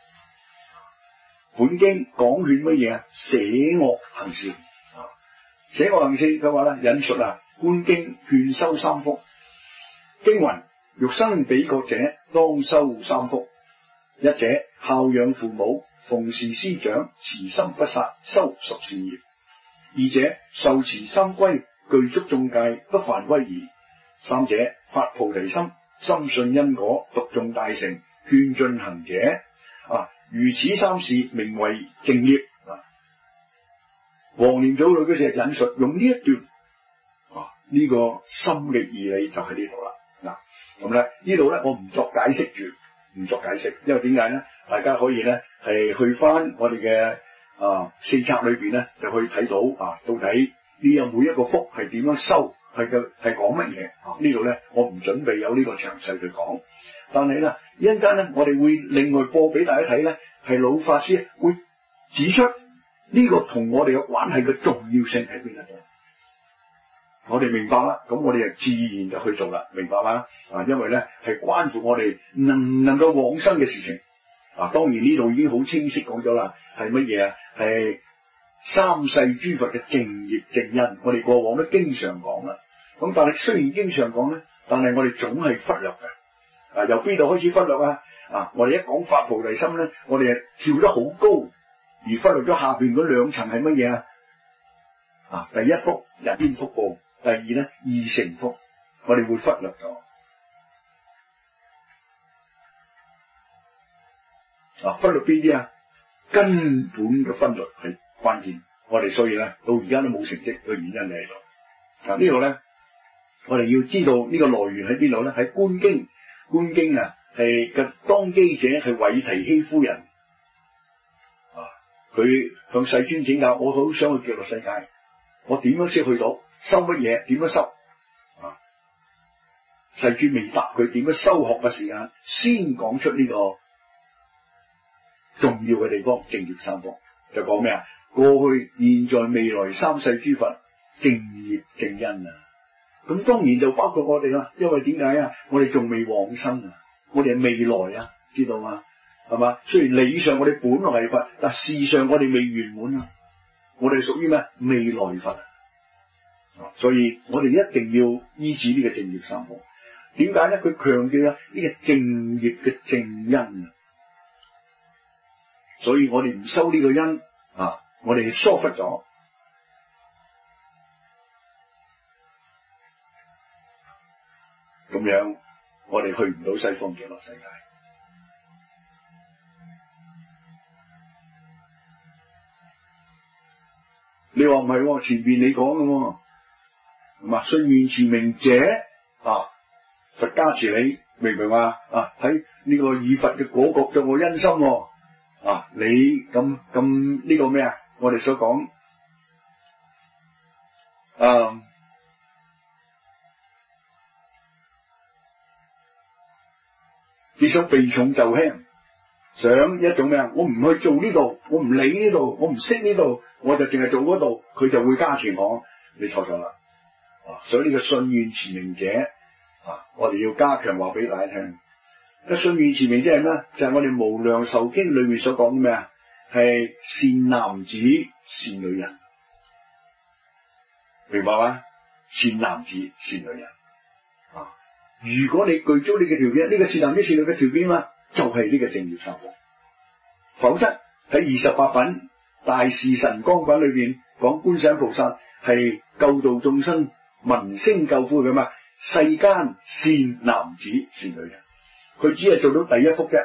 本經講勸乜嘢？捨惡行善捨惡行善嘅話咧，引述觀經勸修三福。經云：欲生彼國者，當修三福。一者孝養父母，奉事師長，慈心不殺，修十善業。二者受持三歸，具足眾戒，不犯威儀。三者發菩提心，深信因果，讀誦大乘，勸進行者。如此三事，名為淨業。黃念祖女嗰時引述用呢一段呢個深嘅義理就喺呢度啦。咁咧呢度咧我唔作解釋住。唔作解釋，因為點解咧？大家可以咧係去翻我哋嘅四冊裏邊咧，就可以睇到到底呢每一個福係點樣修，係講乜嘢呢度咧我唔準備有呢個詳細去講，但係咧一陣間咧我哋會另外播俾大家睇咧，係老法師會指出呢個同我哋嘅關係嘅重要性喺邊一度。我哋明白啦，咁我哋就自然就去做啦，明白嗎？因為咧係關乎我哋能唔能夠往生嘅事情。當然呢度已經好清晰講咗啦，係乜嘢係三世諸佛嘅淨業淨因，我哋過往都經常講啦。咁但係雖然經常講咧，但係我哋總係忽略嘅。由邊度開始忽略我哋一講發菩提心咧，我哋跳得好高，而忽略咗下邊嗰兩層係乜嘢第一福人天福報。第二咧，二乘福，我哋會忽略咗。忽略邊啲根本嘅分類係關鍵。我哋所以咧，到而家都冇成績嘅原因喺度。呢度咧，我哋要知道呢個來源喺邊度咧？喺觀經，觀經係嘅當機者係韋提希夫人。佢向世尊請教，我好想去極樂世界，我點樣先去到？修乜嘢？點樣修？ 世主未答佢點樣修學嘅時間，先講出呢個重要嘅地方，正業三科就講咩啊？過去、現在、未來三世諸佛正業正因啊！咁當然就包括我哋啦，因為點解啊？我哋仲未往生啊，我哋係未來啊，知道嗎？係嘛？雖然理上我哋本來係佛，但事上我哋未圓滿啊！我哋屬於咩？未來佛啊！所以我哋一定要依止呢個正業三科。點解咧？佢強調啊呢個正業嘅正因啊！所以我哋唔修呢個因啊，我哋疏忽咗。咁樣我哋去唔到西方極樂世界。你話唔係？前邊你講嘅，係嘛？信願持名者啊，佛加持你，明唔明啊？啊，喺呢個以佛嘅果覺作我因心啊，你咁呢個咩啊？我哋所講你想避重就輕，想一種咩啊？我唔去做呢度，我唔理呢度，我唔識呢度，我就淨係做嗰度，佢就會加持我。你錯咗啦！所以呢個信願持名者啊，我哋要加強話俾大家聽。個信願持名者係咩？就係我哋無量壽經裏面所講嘅咩啊？係善男子、善女人，明白嗎？善男子、善女人啊！如果你具足你嘅條件，呢個善男子善女嘅條件啊，就係呢個正業三科。否則喺28品大士神光品裏邊講觀世音菩薩係救度眾生、聞聲救苦嘅嘛，世間善男子善女人，佢只係做到第一幅啫。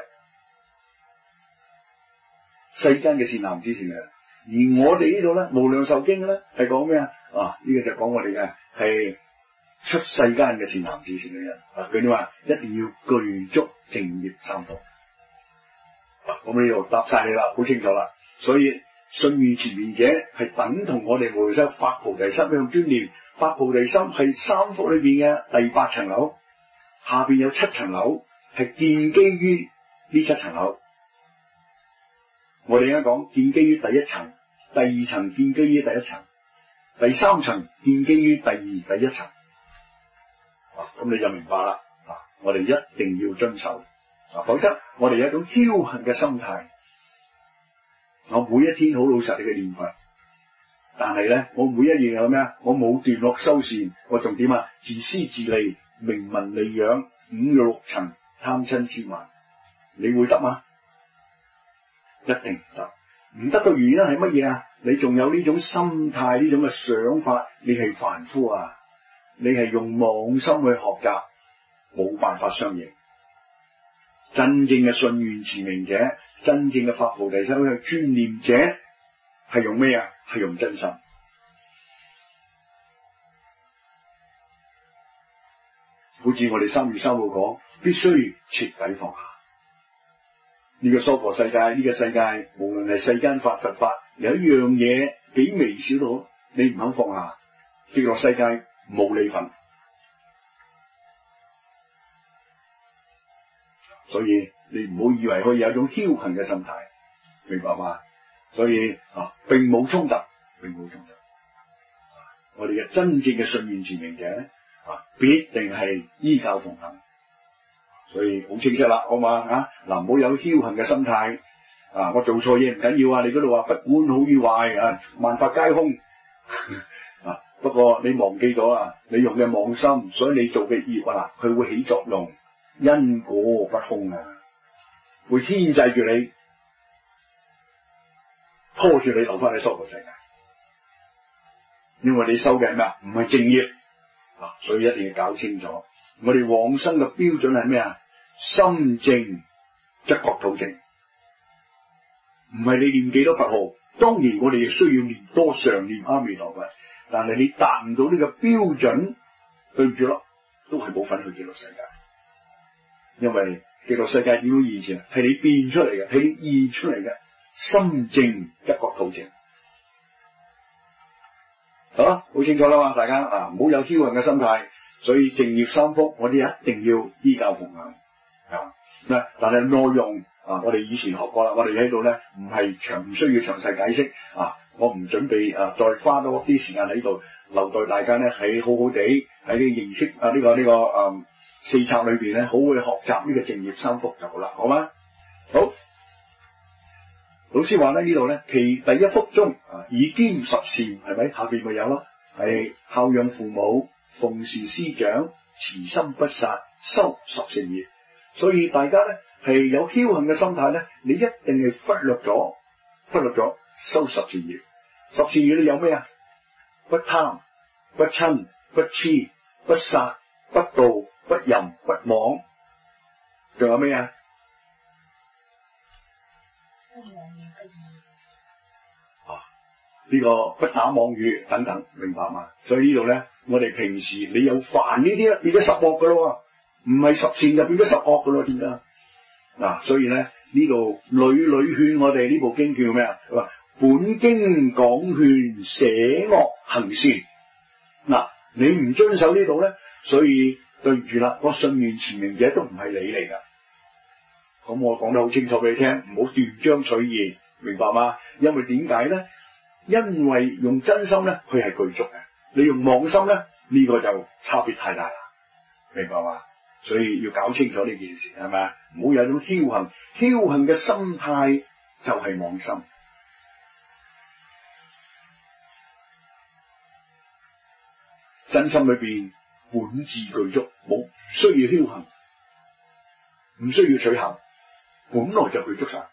世間嘅善男子善女人，而我哋呢度咧無量壽經咧係講咩啊？呢個就講我哋嘅係出世間嘅善男子善女人啊！佢哋話一定要具足正業三科。咁呢度答晒你啦，好清楚啦。所以信願持名者係等同我哋無量壽發菩提心向專念。發菩提心係三福裏邊嘅第8層樓，下邊有7層樓，係建基於呢7層樓。我哋而家講建基於第1層，第2層建基於第1層，第3層建基於第1層。咁你就明白啦。我哋一定要遵守，否則我哋有一種僥倖嘅心態。我每一天好老實地去念佛，但係咧，我每一樣有咩啊？我冇斷落修善，我仲點啊？自私自利、名聞利養、5欲6塵、貪嗔痴慢，你會得嗎？一定唔得。唔得嘅原因係乜嘢啊？你仲有呢種心態、呢種嘅想法，你係凡夫啊！你係用妄心去學習，冇辦法相應。真正嘅信願持名者，真正嘅發菩提心嘅專念者，係用咩啊？係用真心。好似我哋3月3號講，必須徹底放下。呢個娑婆世界，呢個世界，無論係世間法、佛法，有一樣嘢幾微小到，你唔肯放下，極樂世界冇你份。所以你唔好以為可以有一種僥倖嘅心態，明白嘛？所以並冇衝突，並冇衝突。我哋嘅真正嘅信願持名者咧，必定係依教奉行。所以好清晰啦，好嘛？唔好有僥倖嘅心態。我做錯嘢唔緊要啊！你嗰度話不管好與壞，萬法皆空。不過你忘記咗你用嘅妄心，所以你做嘅業佢會起作用，因果不空會牽制住你，拖住你留翻喺娑婆世界。因為你修嘅係咩啊？唔係正業所以一定要搞清楚。我哋往生嘅標準係咩啊？心正則國土正，唔係你念幾多佛號。當然我哋亦需要念多常念阿彌陀佛，但係你達唔到呢個標準，對唔住咯，都係冇份去極樂世界。因為極樂世界點樣現前？係你變出嚟嘅，係你現出嚟嘅。心正則國土正。好清楚啦嘛，大家唔好有僥倖嘅心態。 所以淨業三福我哋一定要依教奉行啊。但係內容啊，我哋以前學過啦，我哋喺度咧唔需要詳細解釋啊。我唔準備再花多啲時間喺度，留待大家咧喺好好地喺呢認識四策裏邊咧，好好去學習呢個淨業三福就好啦，好嗎？好，老師話咧呢度咧，其第一福中以兼十善，係咪？下邊咪有咯，係孝養父母、奉事師長、慈心不殺、修十善業。所以大家咧係有僥倖嘅心態咧，你一定係忽略咗修十善業。十善業你有咩啊？不貪、不嗔、不痴、不殺、不盜、不淫、不妄，仲有咩啊？呢個不打妄語等等，明白嘛？所以呢度咧，我哋平時你有犯呢啲咧，變咗十惡噶咯，唔係十善就變咗十惡噶咯，點解？嗱，所以咧呢度屢屢勸我哋呢部經叫咩啊？佢話本經講勸捨惡行善。嗱，你唔遵守呢度咧，所以對唔住啦，個信願持明者都唔係你嚟噶。咁我講得好清楚俾你聽，唔好斷章取義，明白嗎？因為點解咧？因為用真心咧，佢係具足嘅；你用妄心咧，呢個就差別太大啦，明白嗎？所以要搞清楚呢件事，係咪？唔好有種僥倖嘅心態，就係妄心。真心裏邊本自具足，冇需要僥倖，唔需要取巧，本來就具足晒。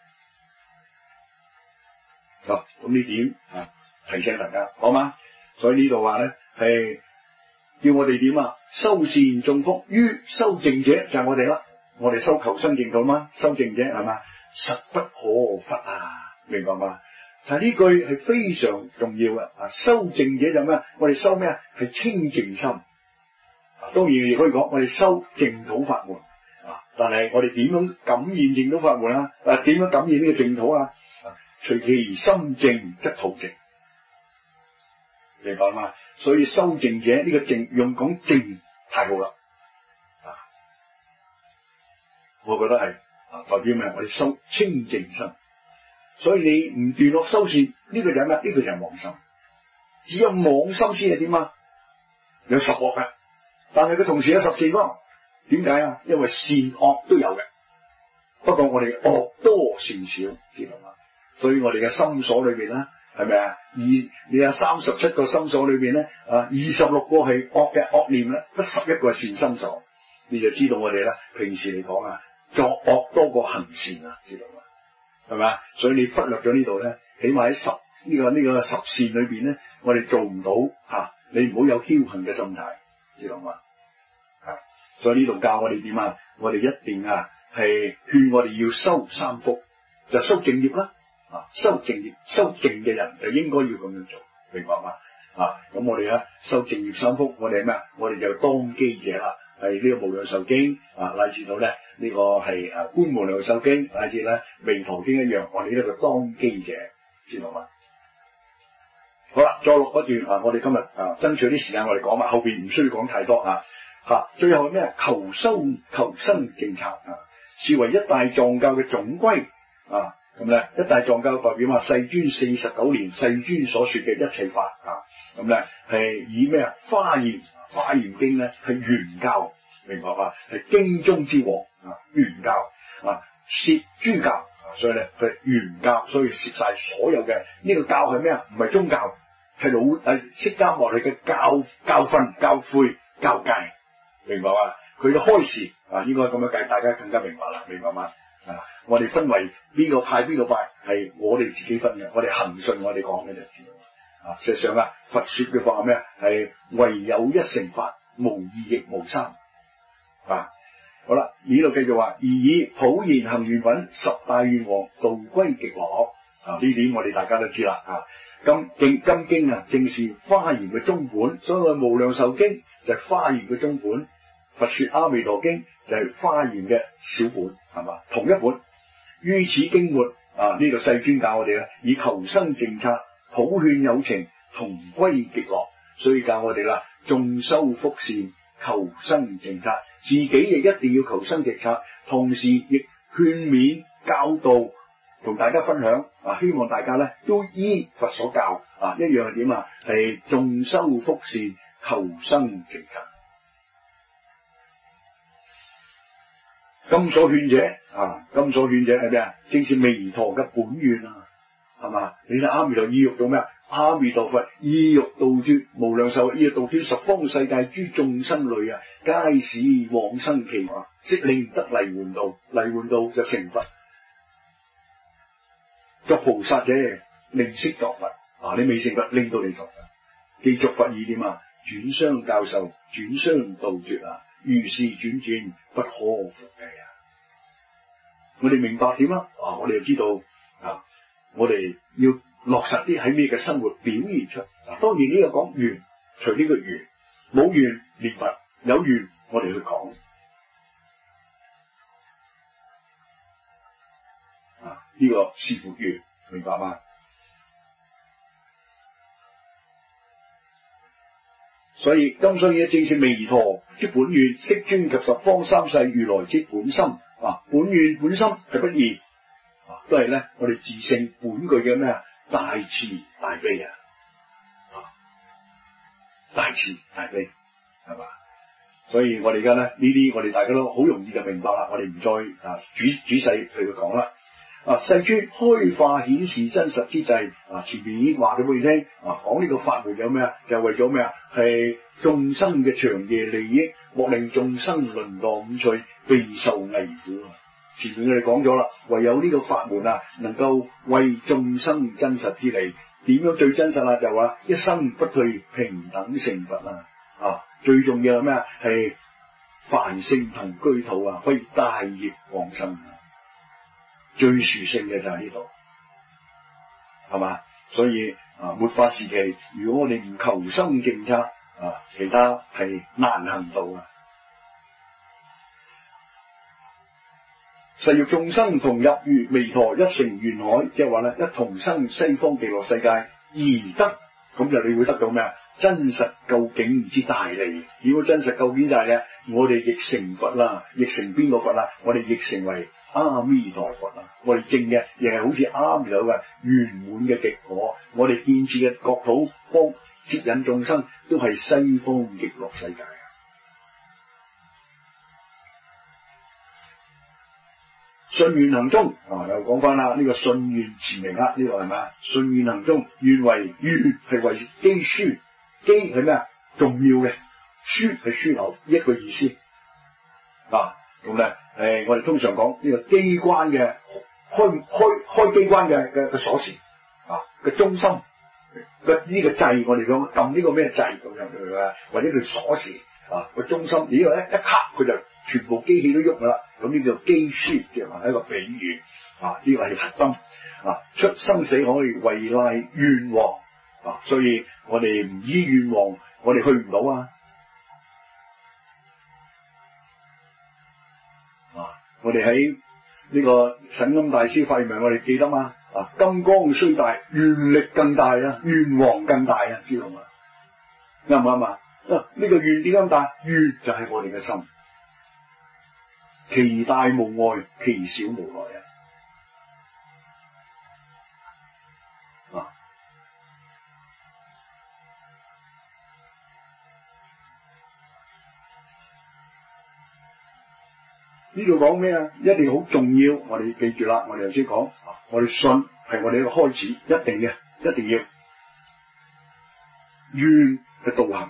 咁呢點提醒大家好嗎？所以呢度話咧係叫我哋點啊？修善種福於修淨者，就係我哋啦。我哋修求生淨土嘛，修淨者係嘛，實不可忽啊，明白嘛？但係呢句係非常重要嘅啊！修淨者就咩？我哋修咩啊？係清淨心。當然亦可以講我哋修淨土法門啊。但係我哋點樣感染淨土法門啊？點樣感染呢個淨土啊？隨其心淨則土淨，明白嘛？所以修淨者呢個淨用講淨太好啦，我覺得係代表咩？我哋修清淨心，所以你唔斷落修善，呢個就係咩？呢個就係妄心，只有妄心先係點啊？有十惡嘅，但係佢同時有十善咯。點解啊？因為善惡都有嘅，不過我哋惡多善少，知道嘛？所以我哋嘅心所裏邊咧，係咪啊？你有37個心所裏邊咧，26個係惡嘅惡念咧，得11個係善心所，你就知道我哋咧平時嚟講啊，作惡多過行善啊，知道嘛？係咪啊？所以你忽略咗呢度咧，起碼喺呢個十善裏邊咧，我哋做唔到你唔好有僥倖嘅心態，知道嘛？所以呢度教我哋點啊？我哋一定係勸我哋要修三福，就修淨業啦。修淨業，修淨嘅人就應該要咁樣做，明白嘛？咁我哋咧修淨業三福，我哋係咩啊？我哋就當機者啦，係呢個無量壽經乃至到咧呢個係觀無量壽經，乃至咧彌陀經一樣，我哋呢個當機者，知道嘛？好啦，再落一段我哋今日爭取啲時間我哋講嘛，後邊唔需要講太多最後咩？求生淨策視為一大藏教嘅總歸咁咧，一大藏教代表嘛，世尊49年世尊所說嘅一切法咁咧係以咩華嚴經咧係原教，明白嘛？係經中之王原教攝諸教所以咧佢係原教，所以攝晒所有嘅呢個教係咩啊？唔係宗教，係釋迦牟尼嘅教訓、教誨、教誡，明白嘛？佢嘅開示應該咁樣計，大家更加明白啦，明白嘛？我哋分為邊個派係我哋自己分嘅，我哋恆順我哋講嘅就知道。事實上佛說嘅話咩？係唯有一乘法，無二亦無三。好啦，呢度繼續話，而以普賢行願品10大願王道歸極樂。呢點我哋大家都知啦。金經正是華嚴嘅中本，所以我無量壽經就係華嚴嘅中本，佛說阿彌陀經就係華嚴嘅小本，係嘛？同一本。於此經末呢個世尊教我哋咧，以求生淨策，普勸有情同歸極樂，所以教我哋啦， 眾修福善，求生淨察，自己亦一定要求生淨察，同時亦勸勉教導，同大家分享啊！希望大家咧都依佛所教啊，一樣係點啊？係眾修福善，求生淨察。今所勸者啊，今所勸者係咩啊？正是彌陀嘅本願啊，係嘛？你睇阿彌陀意欲到咩啊？阿彌陀佛意欲度脫無量壽，意欲度脫十方世界諸眾生類啊，皆使往生期啊，悉令得離換道，離換道就成佛。作菩薩者令識作佛啊！你未成佛，令到你作佛，既作佛意點啊？轉相教授，轉相度脫啊！如是轉轉，不可復計啊！我哋明白點啦？啊，我哋就知道啊，我哋要落實啲喺咩嘅生活表現出。嗱，當然呢個講緣，除呢個緣，冇緣念佛，有緣我哋去講。啊，呢個視乎緣，明白嗎？所以今所以正是彌陀之本願，悉專及十方三世如來之本心。啊，本願本心係不異，啊，都係咧我哋自性本具嘅咩啊？大慈大悲啊！大慈大悲係嘛？所以我哋而家咧呢啲我哋大家都好容易就明白啦。我哋唔再啊仔細去講啦。啊，世尊開化顯示真實之際啊，前面已經話咗俾你聽啊，講呢個法門有咩啊？就係為咗咩啊？係眾生嘅長夜利益，莫令眾生淪墮五趣，備受危苦。前面我哋講咗啦，唯有呢個法門啊，能夠為眾生真實之利。點樣最真實啊？就話一生不退，平等成佛啊！啊，最重要係咩啊？係凡聖同居土啊，可以帶業往生。最殊勝嘅就係呢度，係嘛？所以啊，末法時期，如果我哋唔求生淨察啊，其他係難行道啊。誓欲眾生同入如彌陀一乘願海，即係話咧，一同生西方極樂世界而得，咁就你會得到咩啊？真實究竟之大利。如果真實究竟大利，我哋亦成佛啦，亦成邊個佛啦？我哋亦成為阿彌陀佛啦。我哋證嘅亦係好似阿彌陀嘅圓滿嘅極果。我哋建設嘅國土幫接引眾生，都係西方極樂世界。信願行中啊，又講翻啦，呢個信願持名啦，呢個係咪啊？信願行中，願為願係為機書，機係咩啊？重要嘅，書係樞紐，一個意思啊。咁咧，我哋通常講呢個機關嘅開機關嘅鎖匙啊，嘅中心嘅呢個掣，我哋講撳呢個咩掣咁樣，或者佢鎖匙啊個中心，呢個咧一卡佢就全部機器都喐噶啦。咁呢叫機書，即係話一個比喻啊。呢個係核心啊，出生死可以為賴願王啊，所以我哋唔依願王，我哋去唔到啊。我哋喺呢個審金大師發明，我哋記得嘛？啊，金剛雖大，願力更大啊，願王更大啊，知道嘛？啱唔啱啊？呢個願點咁大？願就係我哋嘅心。其大無礙，其小無來啊！呢度講咩啊？一定好重要，我哋記住啦。我哋頭先講，我哋信係我哋一個開始，一定嘅，一定要願嘅道行。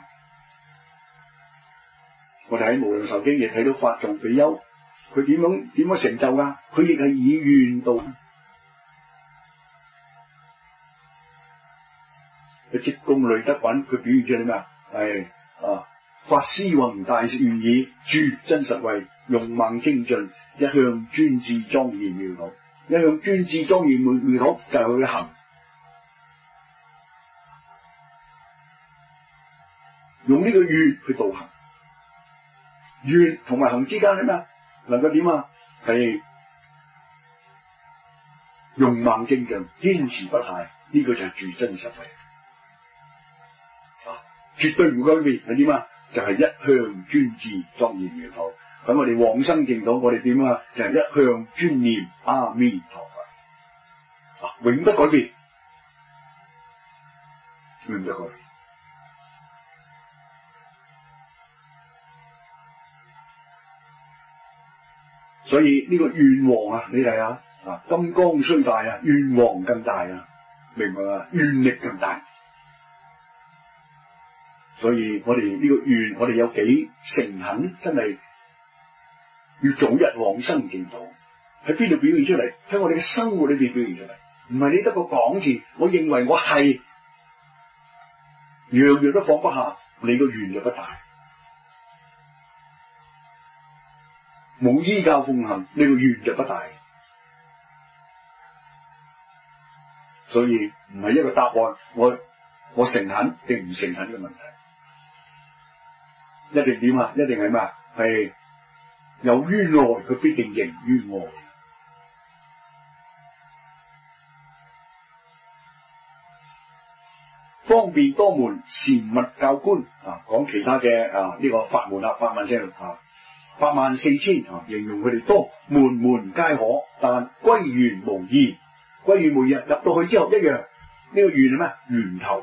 我哋喺無量壽經亦睇到法藏比丘。佢點樣成就噶？佢亦係以願道，佢積功累德品，佢表現出啲咩啊？係啊，發師宏大願意，住真實慧，勇猛精進，一向專志莊嚴妙土，一向專志莊嚴妙土就係佢嘅行，用呢個願去道行，願同埋行之間係咩啊？能夠點啊？係勇猛精進，堅持不懈，呢個就係住真實慧啊！ 絕對唔改變係點啊？就係一向專志莊嚴妙土。等我哋往生淨土，我哋點啊？就係一向專念阿彌陀佛，永不改變，永不改變。所以呢個願王啊，你睇下金剛雖大啊，願王更大啊，明白嘛？願力更大。所以我哋呢個願，我哋有幾誠懇，真係要早日往生淨土。喺邊度表現出嚟？喺我哋嘅生活裏邊表現出嚟，唔係你得個講字。我認為我係樣樣都放不下，你個願就不大。冇依教奉行，你個願就不大。所以唔係一個答案，我誠懇定唔誠懇嘅問題。一定點啊？一定係咩啊？係有於內，佢必定形於外。方便多門，禪密教觀講其他嘅呢個法門啦，84000形容佢哋多，門門皆可，但歸元無異。歸元無異入到去之後一樣，呢個元係咩？源頭。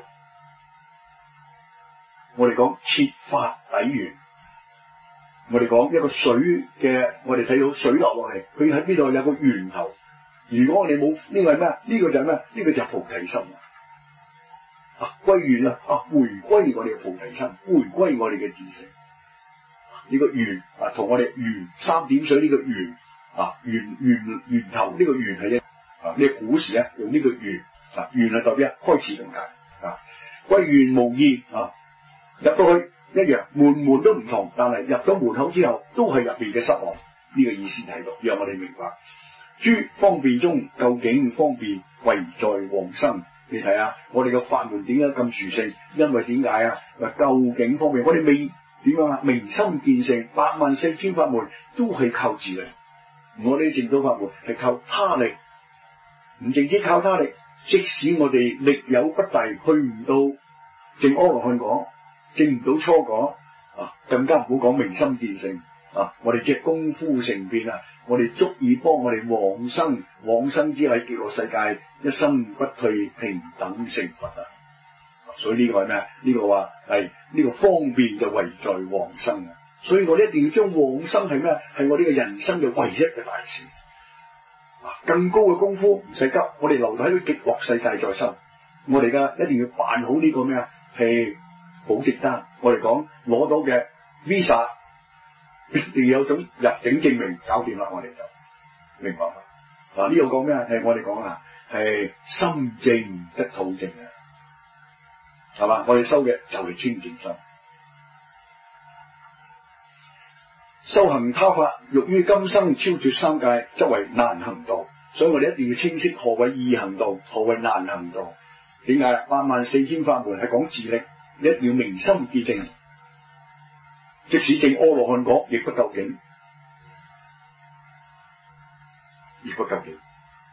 我哋講設法底源，我哋講一個水嘅，我哋睇到水落嚟，佢喺邊度有個源頭。如果我哋冇呢個係咩？呢個就係咩？呢個就係菩提心歸元回歸我哋嘅菩提心，回歸我哋嘅自性。呢個源同我哋源3點水呢個源源頭呢個源係一呢個古時用呢個源源係代表開始咁解歸元無異入到去一樣，門門都唔同，但係入咗門口之後都係入邊嘅室內，呢個意思喺度，讓我哋明白諸方便中究竟方便唯在往生。你睇下我哋嘅法門點解咁殊勝？因為點解啊？究竟方便，我哋未點啊？明心見性，84000法門都係靠自力，我哋淨土法門係靠他力，唔淨止靠他力，即使我哋力有不逮，去唔到證阿羅漢果，證唔到初果更加唔好講明心見性我哋嘅功夫成片我哋足以幫我哋往生之喺極樂世界一生不退平等成佛所以呢個係咩？呢個話係呢個方便就唯在往生所以我哋一定要將往生係咩？係我呢個人生嘅唯一嘅大事更高嘅功夫唔使急，我哋留喺個極樂世界再生。我哋而家一定要辦好呢個咩係保值單，我哋講攞到嘅 visa 一定要有種入境證明，搞掂啦，我哋就明白啦。呢個講咩？係我哋講係心正則土正係嘛？我哋收嘅就係清淨心。修行他法，欲於今生超脫三界，則為難行道。所以我哋一定要清晰何謂易行道，何謂難行道。點解？84000法門係講自力，你一定要明心見性。即使證阿羅漢果，亦不究竟，亦不究竟。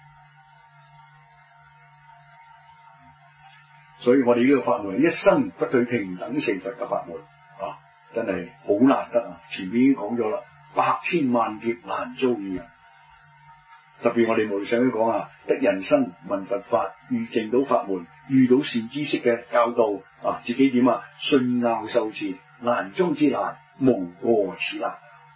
所以我哋呢個法門一生不退平等成佛嘅法門真係好難得前面已經講咗啦，百千萬劫難遭遇特別我哋無上都講得人身聞佛法，遇淨土法門，遇到善知識嘅教導自己點信拗受持，難中之難，無過此難。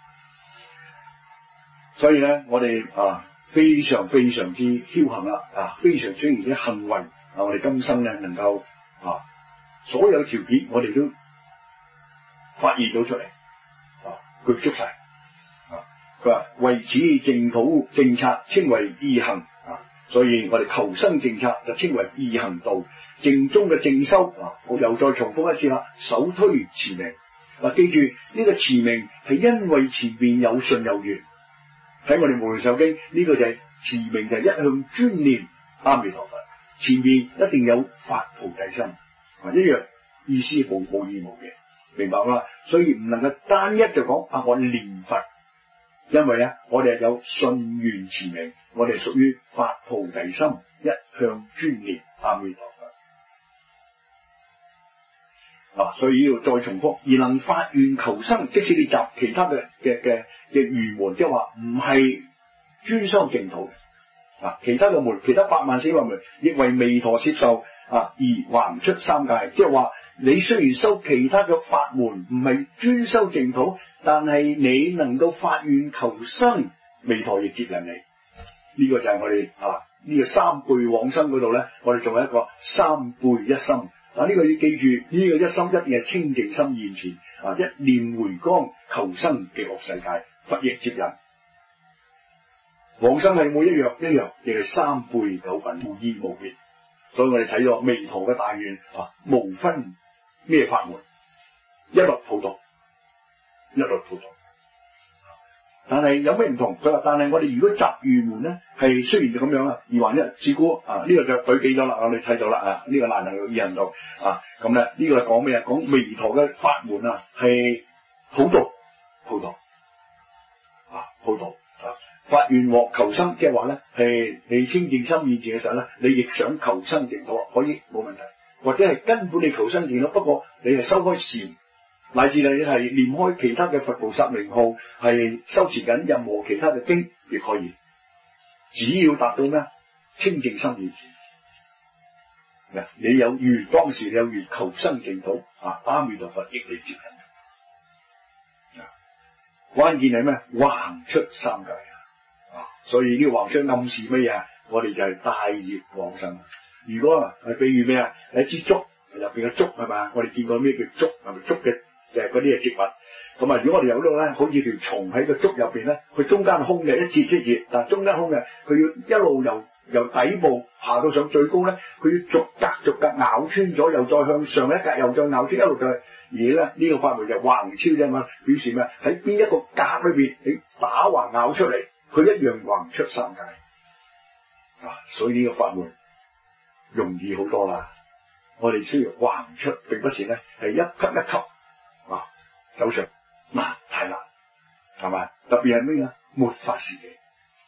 所以咧，我哋非常非常之僥倖啦非常非常之幸運我哋今生咧能夠所有條件我哋都發現到出嚟具足晒佢話為此淨土政策稱為易行所以我哋求生政策就稱為易行道。正宗嘅正修我又再重複一次啦，首推持名記住呢個持名係因為前邊有信有緣。喺我哋無量壽經呢個就係持名，就係一向專念阿彌陀佛，前面一定有發菩提心一樣意思無異無別，明白嘛？所以唔能夠單一就講我念佛，因為我哋係有信願持名，我哋屬於發菩提心，一向專念阿彌陀佛。 所以呢度再重複，而能發願求生，即使你集其他嘅愚門，即係話唔係專修淨土嘅，其他嘅門，其他84000門，亦為彌陀攝受而還唔出三界，即係話你雖然修其他嘅法門，唔係專修淨土，但係你能夠發願求生，彌陀亦接引你。呢個就係我哋呢個三倍往生嗰度咧，我哋做一個三倍一心。呢個要記住，呢個一心一定係清淨心現前，一念回光求生極樂世界，佛亦接引。往生係冇一樣，亦係三倍九品，無異無別。所以我哋睇到彌陀嘅大願無分咩法門，一律普渡。但係有咩唔同？佢話：但係我哋如果集愚門咧，係雖然就咁樣二還一，自古呢個就對比咗啦。我哋睇到啦呢個難能有二人道咁咧，呢個係講咩啊？講彌陀嘅法門係普渡發願獲求生，即係話咧係你清淨心現前嘅時候咧，你亦想求生淨土，可以冇問題，或者係根本你求生淨土，不過你係修開禪。乃至你係念開其他嘅佛菩薩名號，係修持緊任何其他嘅經，亦可以，只要達到咩清淨心現前。你有緣，當時你有緣求生淨土，阿彌陀佛亦嚟接引。關鍵係咩？橫出三界所以呢個橫出暗示乜嘢？我哋就係帶業往生。如果比如咩一支竹入邊嘅竹係嘛？我哋見過咩叫竹？係咪竹嘅？嗰啲嘅植物，咁如果我哋有呢個咧，好似條蟲喺個竹入邊咧，佢中間空嘅一節一節，但係中間空嘅，佢要一路由底部爬到上最高咧，佢要逐格咬穿咗，又再向上一格，又再咬穿，一路嘅而咧呢個法門就橫超啫嘛，表示咩？喺邊一個格裏邊，你打橫咬出嚟，佢一樣橫出三界。所以呢個法門容易好多啦。我哋需要橫出，並不是咧係一級一級。走上太難，係咪？特別係咩末法時期，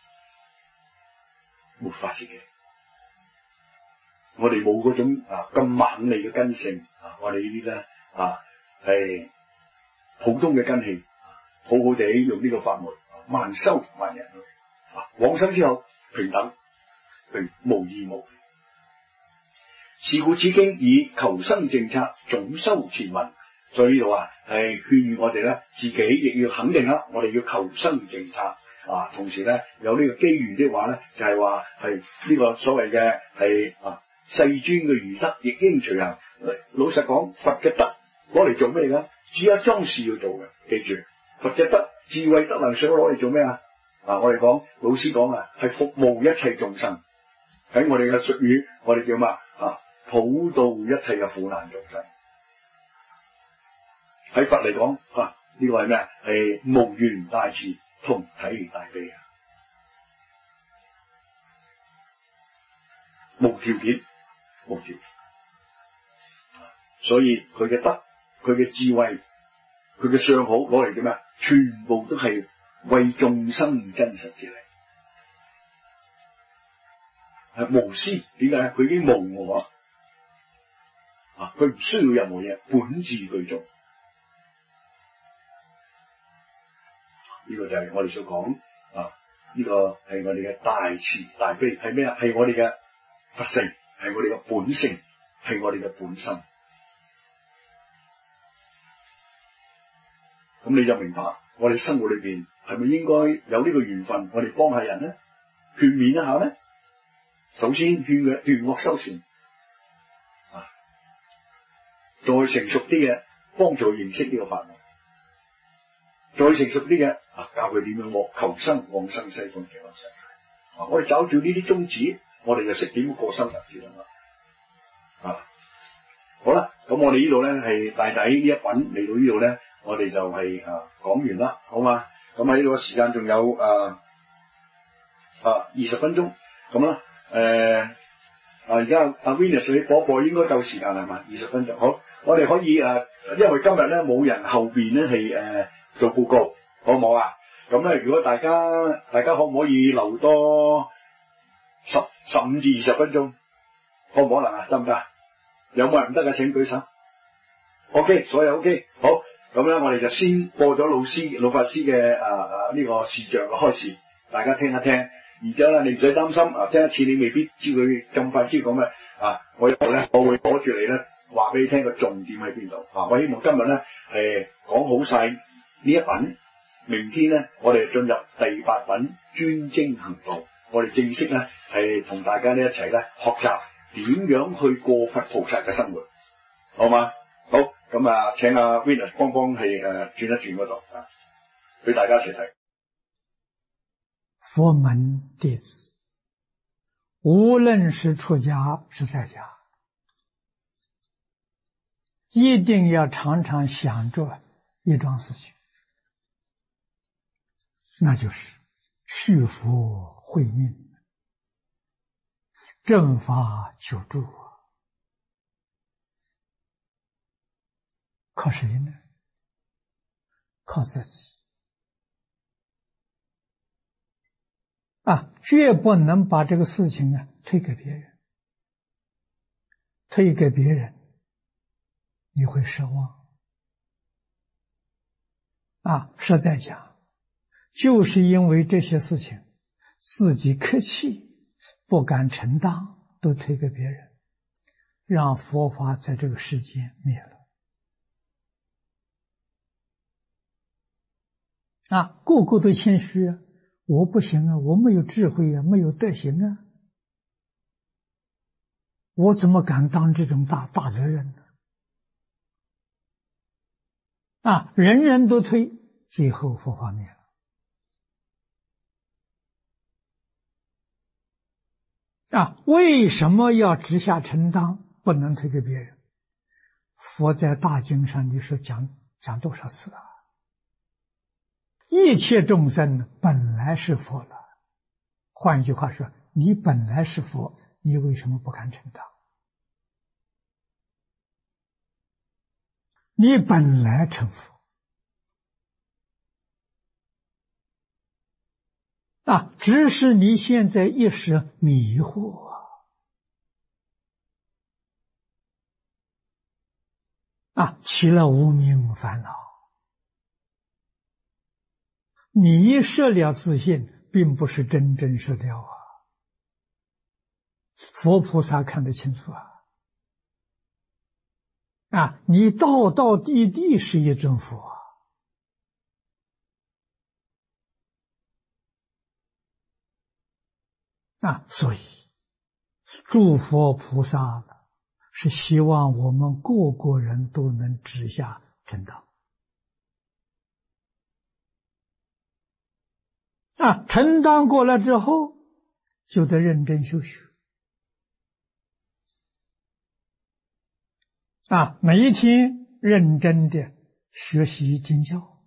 我哋冇嗰種咁猛利嘅根性，我哋呢啲咧係普通嘅根器，好好地用呢個法門，萬修萬人往生之後平等，無異無別。是故此經以求生淨策總修前文。所以呢度係勸喻我哋咧，自己亦要肯定啦，我哋要求生淨策同時咧有呢個機緣的話咧，就係話係呢個所謂嘅係世尊嘅餘德，亦應隨行。老實講，佛嘅德攞嚟做咩㗎？只有一樁事要做嘅，記住，佛嘅德、智慧、德能想攞嚟做咩我哋講老師講係服務一切眾生。喺我哋嘅術語，我哋叫咩普渡一切嘅苦難眾生。喺佛嚟講，呢個係咩？係無緣大慈，同體大悲無條件。所以佢嘅德、佢嘅智慧、佢嘅相好攞嚟做咩？全部都係為眾生真實之理，係無私。點解？佢已經無我佢唔需要任何嘢，本自具足。呢個就係我哋所講呢個係我哋嘅大慈大悲，係咩係我哋嘅佛性，係我哋嘅本性，係我哋嘅本心。咁你就明白，我哋生活裏邊係咪應該有呢個緣分？我哋幫下人咧，勸勉一下咧。首先勸佢斷惡修善，再成熟啲嘅幫助認識呢個法門。再成熟啲嘅教佢點樣獲求生往生西方極樂世界。我哋找住呢啲宗旨，我哋就識點過生日子啦。好啦，咁我哋呢度咧係大抵呢一品嚟到呢度咧，我哋就係講完啦，好嘛？咁喺呢個時間仲有20分鐘，咁啦。而家阿 Venus 你播應該夠時間係嘛？20分鐘，好，我哋可以因為今日咧冇人後邊咧係做報告，好唔好啊？咁咧，如果大家可唔可以留多15至20分鐘，可唔可能得唔得？有冇人唔得嘅請舉手。 OK， 所有 OK， 好，咁咧我哋就先播咗老法師嘅呢個視像嘅開始，大家聽一聽。而家咧你唔使擔心聽一次你未必知佢咁快知講咩我以後咧我會攞住你咧話俾你聽個重點喺邊度我希望今日咧係講好晒呢一品，明天咧我哋進入第8品專精行道，我哋正式咧係同大家呢一齊咧學習點樣去過佛菩薩嘅生活，好嘛？好，咁請阿 Venus 幫係轉一轉嗰度俾大家一齊睇。 佛門弟子，無論是出家是在家，一定要常常想着一樁事情，那就是續佛慧命，正法久住。靠誰呢？靠自己。绝不能把这个事情推给别人，推给别人你会失望。实在讲，就是因为这些事情自己客气不敢承当，都推给别人，让佛法在这个世间灭了。个个都谦虚我不行我没有智慧没有德行我怎么敢当这种大责任呢？人人都推，最后佛法灭了。为什么要直下承当，不能推给别人？佛在大经上你说讲多少次一切众生本来是佛了，换一句话说，你本来是佛，你为什么不敢承当？你本来成佛只是你现在一时迷惑起了无明烦恼。你失了自信，并不是真正失了佛菩萨看得清楚你道道地地是一尊佛所以诸佛菩萨是希望我们个个人都能直下承当承当过了之后，就得认真修学每一天认真的学习经教。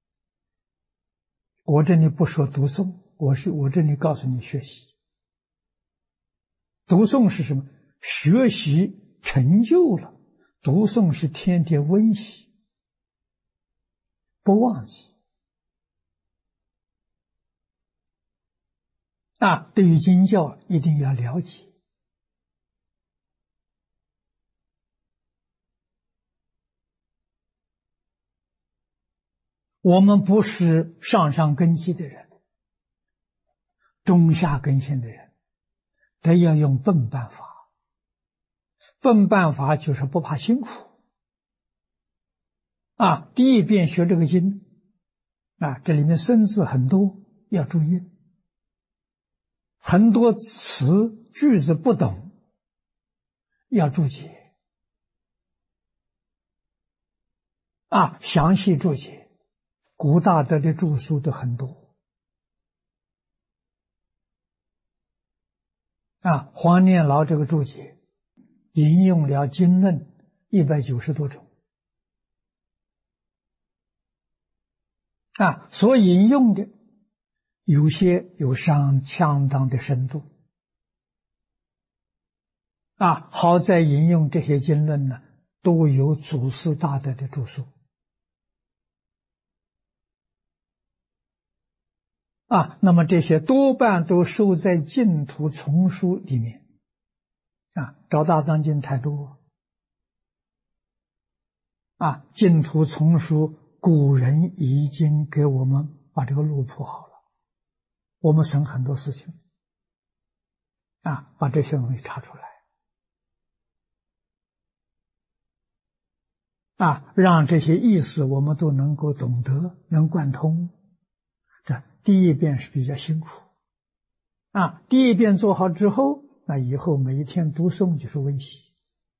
我这里不说读诵，我这里告诉你学习。读诵是什么？学习成就了，读诵是天天温习，不忘记。对于经教一定要了解。我们不是上根基的人，中下根性的人，得要用笨办法。笨办法就是不怕辛苦。第一遍学这个经，这里面生字很多，要注意。很多词句子不懂，要注解详细注解。古大德的著书都很多黄念老这个注解引用了经论190多种所引用的有些有相当的深度好在引用这些经论呢，都有祖师大德的著述那么这些多半都收在净土丛书里面找大藏经太多净土丛书古人已经给我们把这个路铺好了，我们省很多事情把这些东西查出来让这些意思我们都能够懂得，能贯通。这第一遍是比较辛苦第一遍做好之后，那以后每一天读诵就是温习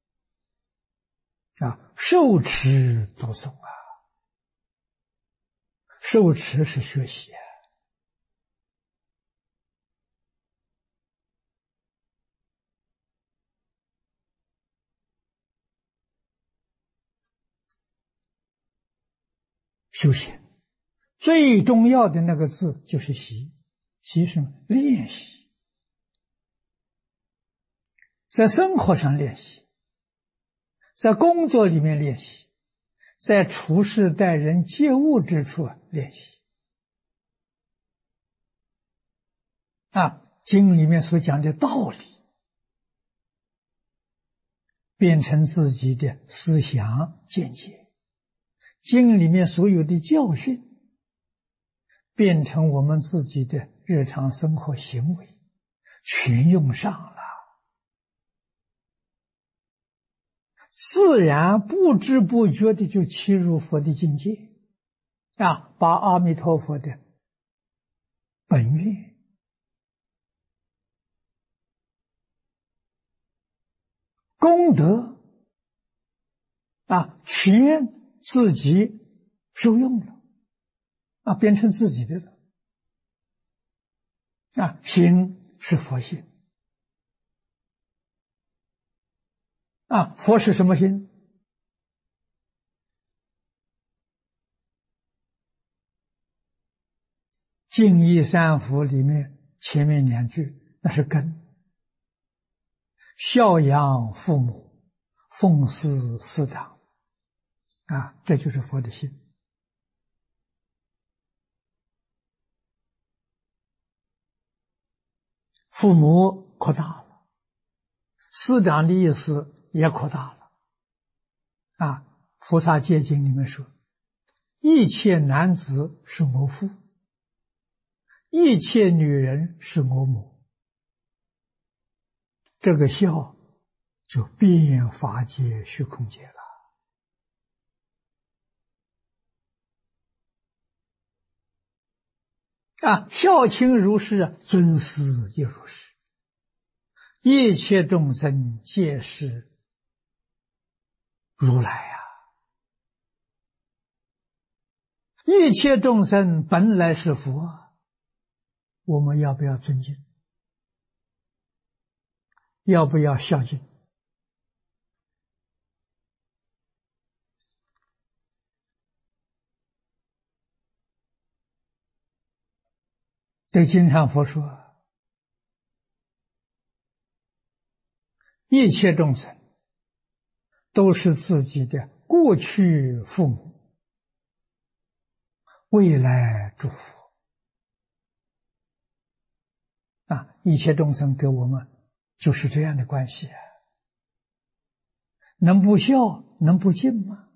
受持读诵受持是学习修行最重要的那个字就是习，习是什么？练习，在生活上练习，在工作里面练习，在处事待人接物之处练习经里面所讲的道理变成自己的思想见解，经里面所有的教训变成我们自己的日常生活行为，全用上了，自然不知不觉的就契入佛的境界把阿弥陀佛的本愿功德全自己受用了变成自己的了心是佛心佛是什么心？净义三福里面前面2句那是根，孝养父母，奉事师长这就是佛的心。父母扩大了，师长的意思也扩大了菩萨戒经里面说，一切男子是我父，一切女人是我母，这个孝就遍法界虚空界了孝亲如是，尊师亦如是，一切众生皆是如来一切众生本来是佛，我们要不要尊敬？要不要孝敬？对经上佛说，一切众生都是自己的过去父母，未来祝福一切众生给我们就是这样的关系能不孝能不敬吗？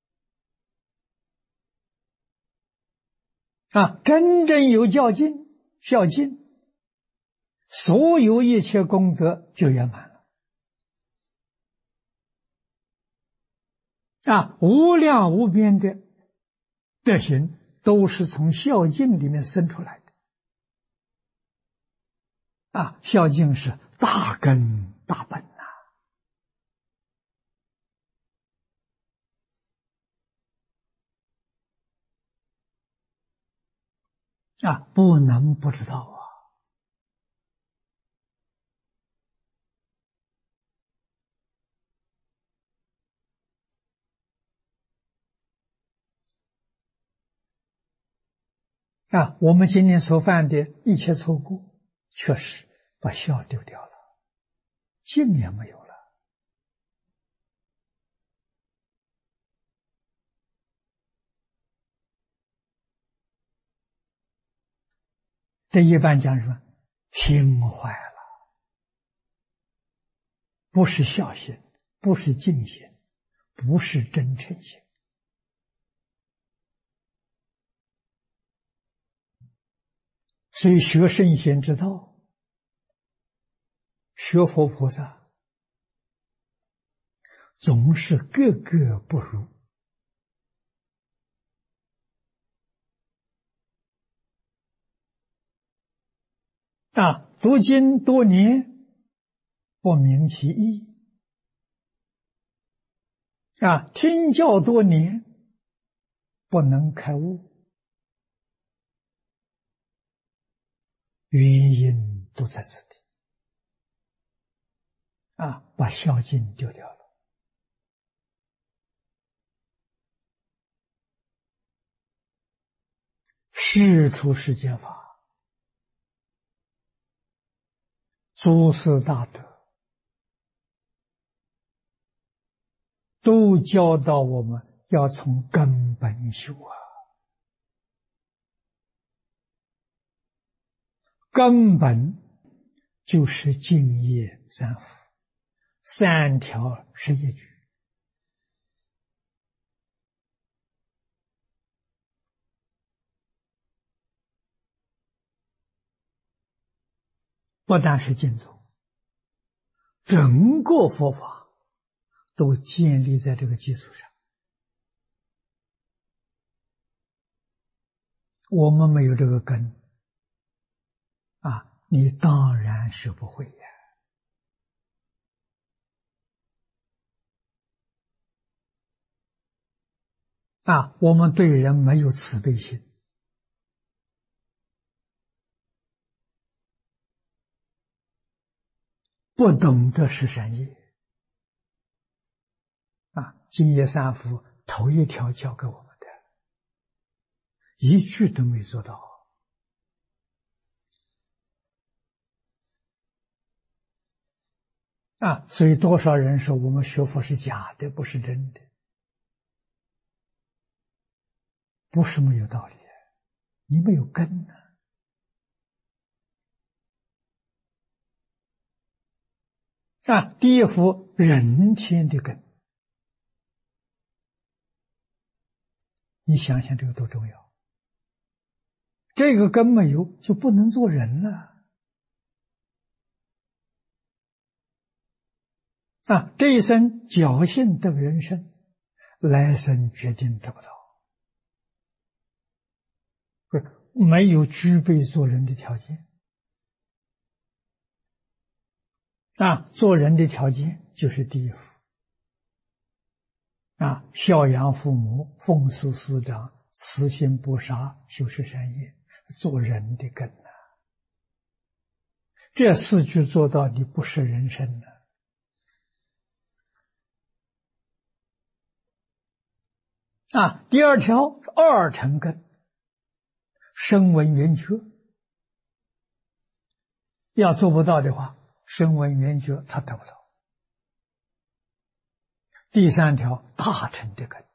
真正有孝敬，所有一切功德就圆满了无量无边的德行都是从孝敬里面生出来的孝敬是大根大本不能不知道我们今天所犯的一切错过，确实把孝丢掉了，敬也没有了这一般讲什么？心坏了，不是孝心，不是敬心，不是真诚心所以学圣贤之道，学佛菩萨，总是格格不入。读经多年，不明其意；听教多年，不能开悟。原因都在此地。把孝敬丢掉了。世出世间法，诸事大德都教导我们要从根本修啊。根本就是净业三福，3条是一句。不但是净宗，整个佛法都建立在这个基础上。我们没有这个根，你当然学不会呀。我们对人没有慈悲心，不懂得是善业。净业三福头一条教给我们的，一句都没做到。所以多少人说我们学佛是假的，不是真的，不是没有道理，你没有根呢。第一福人天的根，你想想这个多重要。这个根没有，就不能做人了。这一生侥幸得人生，来生决定得不到，不是没有具备做人的条件。做人的条件就是第一福。孝养父母，奉事师长，慈心不杀，修持善业，做人的根啊。这4句做到，你不是人生了。第2条二乘根，声闻缘觉。要做不到的话，声闻缘觉他得不到。第3条大乘的根。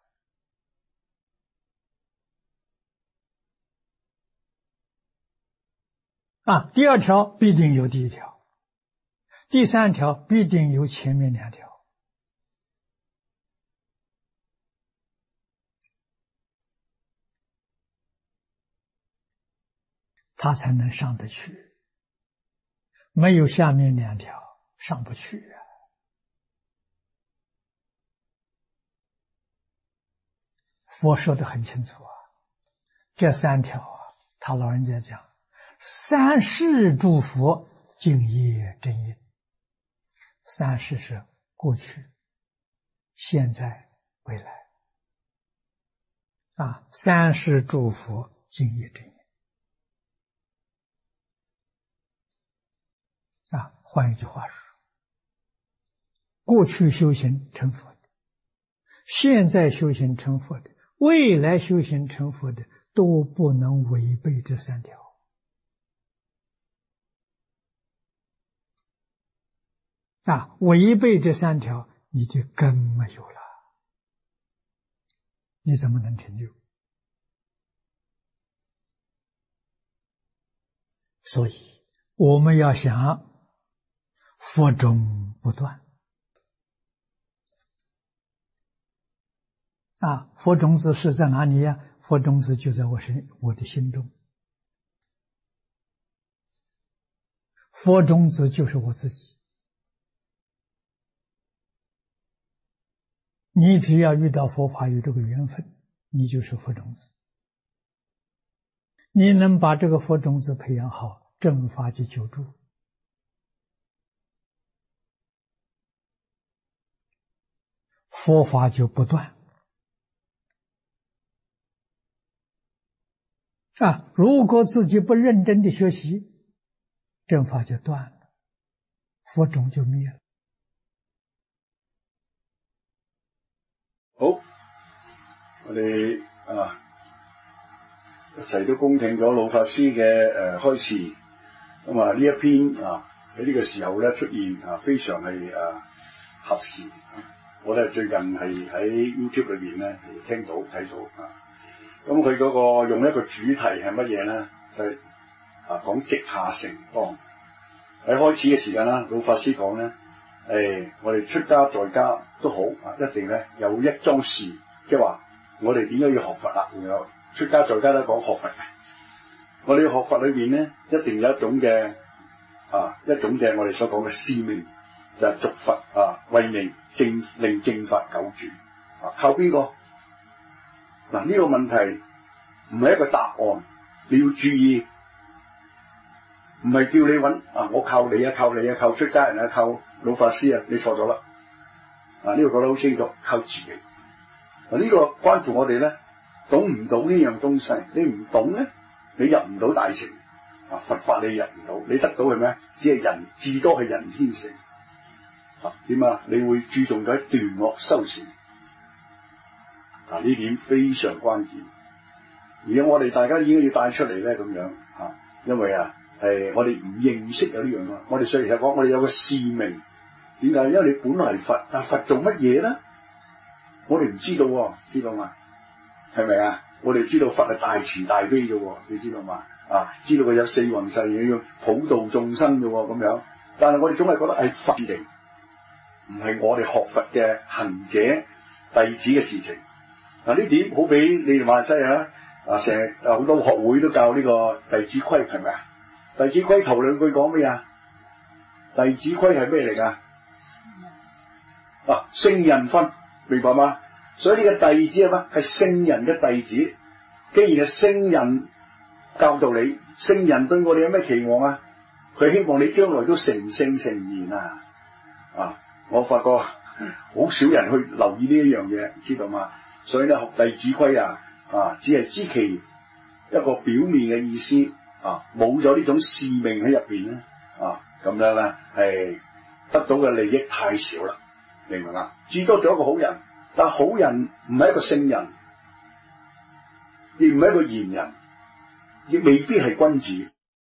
第2条必定有第1条，第3条必定有前面2条。他才能上得去，没有下面2条上不去啊。佛说得很清楚这3条他老人家讲三世诸佛净业真因。三世是过去、现在、未来。三世诸佛净业真因。换一句话说，过去修行成佛的，现在修行成佛的，未来修行成佛的，都不能违背这3条。违背这3条，你的根没有了，你怎么能成就？所以我们要想佛种不断。佛种子是在哪里呀？佛种子就在我的心中。 佛种子就是我自己。你只要遇到佛法有这个缘分，你就是佛种子。你能把这个佛种子培养好，正法就久住。佛法就不断。如果自己不认真的学习，正法就断了，佛种就灭了。 好，我哋一齊都恭聽咗老法師嘅開示。咁呢一篇喺呢個時候咧出現非常係合時。我哋最近係喺 YouTube 裏邊咧聽到睇到咁佢嗰個用一個主題係乜嘢咧？就係講直下承當。喺開始嘅時間啦，老法師講咧，我哋出家在家都好一定咧有一樁事，即係話我哋點解要學佛啦？仲有出家在家都講學佛嘅。我哋學佛裏邊咧，一定有一種嘅我哋所講嘅使命，就係續佛為令正法久住靠邊個？呢個問題唔係一個答案，你要注意，唔係叫你揾我靠你靠出家人靠老法師你錯咗啦。呢個講得好清楚，靠自己。呢個關乎我哋咧，懂唔懂呢樣東西？你唔懂咧，你入唔到大乘佛法，你入唔到，你得到係咩？只係人，至多係人天乘。點你會注重咗斷惡修善。呢點非常關鍵。而家我哋大家已經要帶出嚟咧，咁樣因為我哋唔認識有呢樣啊。我哋所以其實講，我哋有個使命。點解？因為你本來係佛，但佛做乜嘢咧？我哋唔知道知道嘛？係咪啊？我哋知道佛係大慈大悲嘅，你知道嘛？知道佢有四弘誓願要普度眾生嘅咁樣。但係我哋總係覺得係佛事情，唔係我哋學佛嘅行者弟子嘅事情。呢點好比你哋馬來西亞成日好多學會都教呢個弟子規，係咪啊？弟子規頭兩句講咩啊？弟子規係咩嚟㗎？聖人分，明白嗎？所以呢個弟子係乜？係聖人嘅弟子。既然係聖人教導你，聖人對我哋有咩期望啊？佢希望你將來都成聖成賢我發覺好少人去留意呢一樣嘢，知道嗎？所以咧學弟子規只係知其一個表面嘅意思冇咗呢種使命喺入邊咧咁樣咧係得到嘅利益太少啦，明唔明啊？至多做一個好人，但係好人唔係一個聖人，亦唔係一個賢人，亦未必係君子。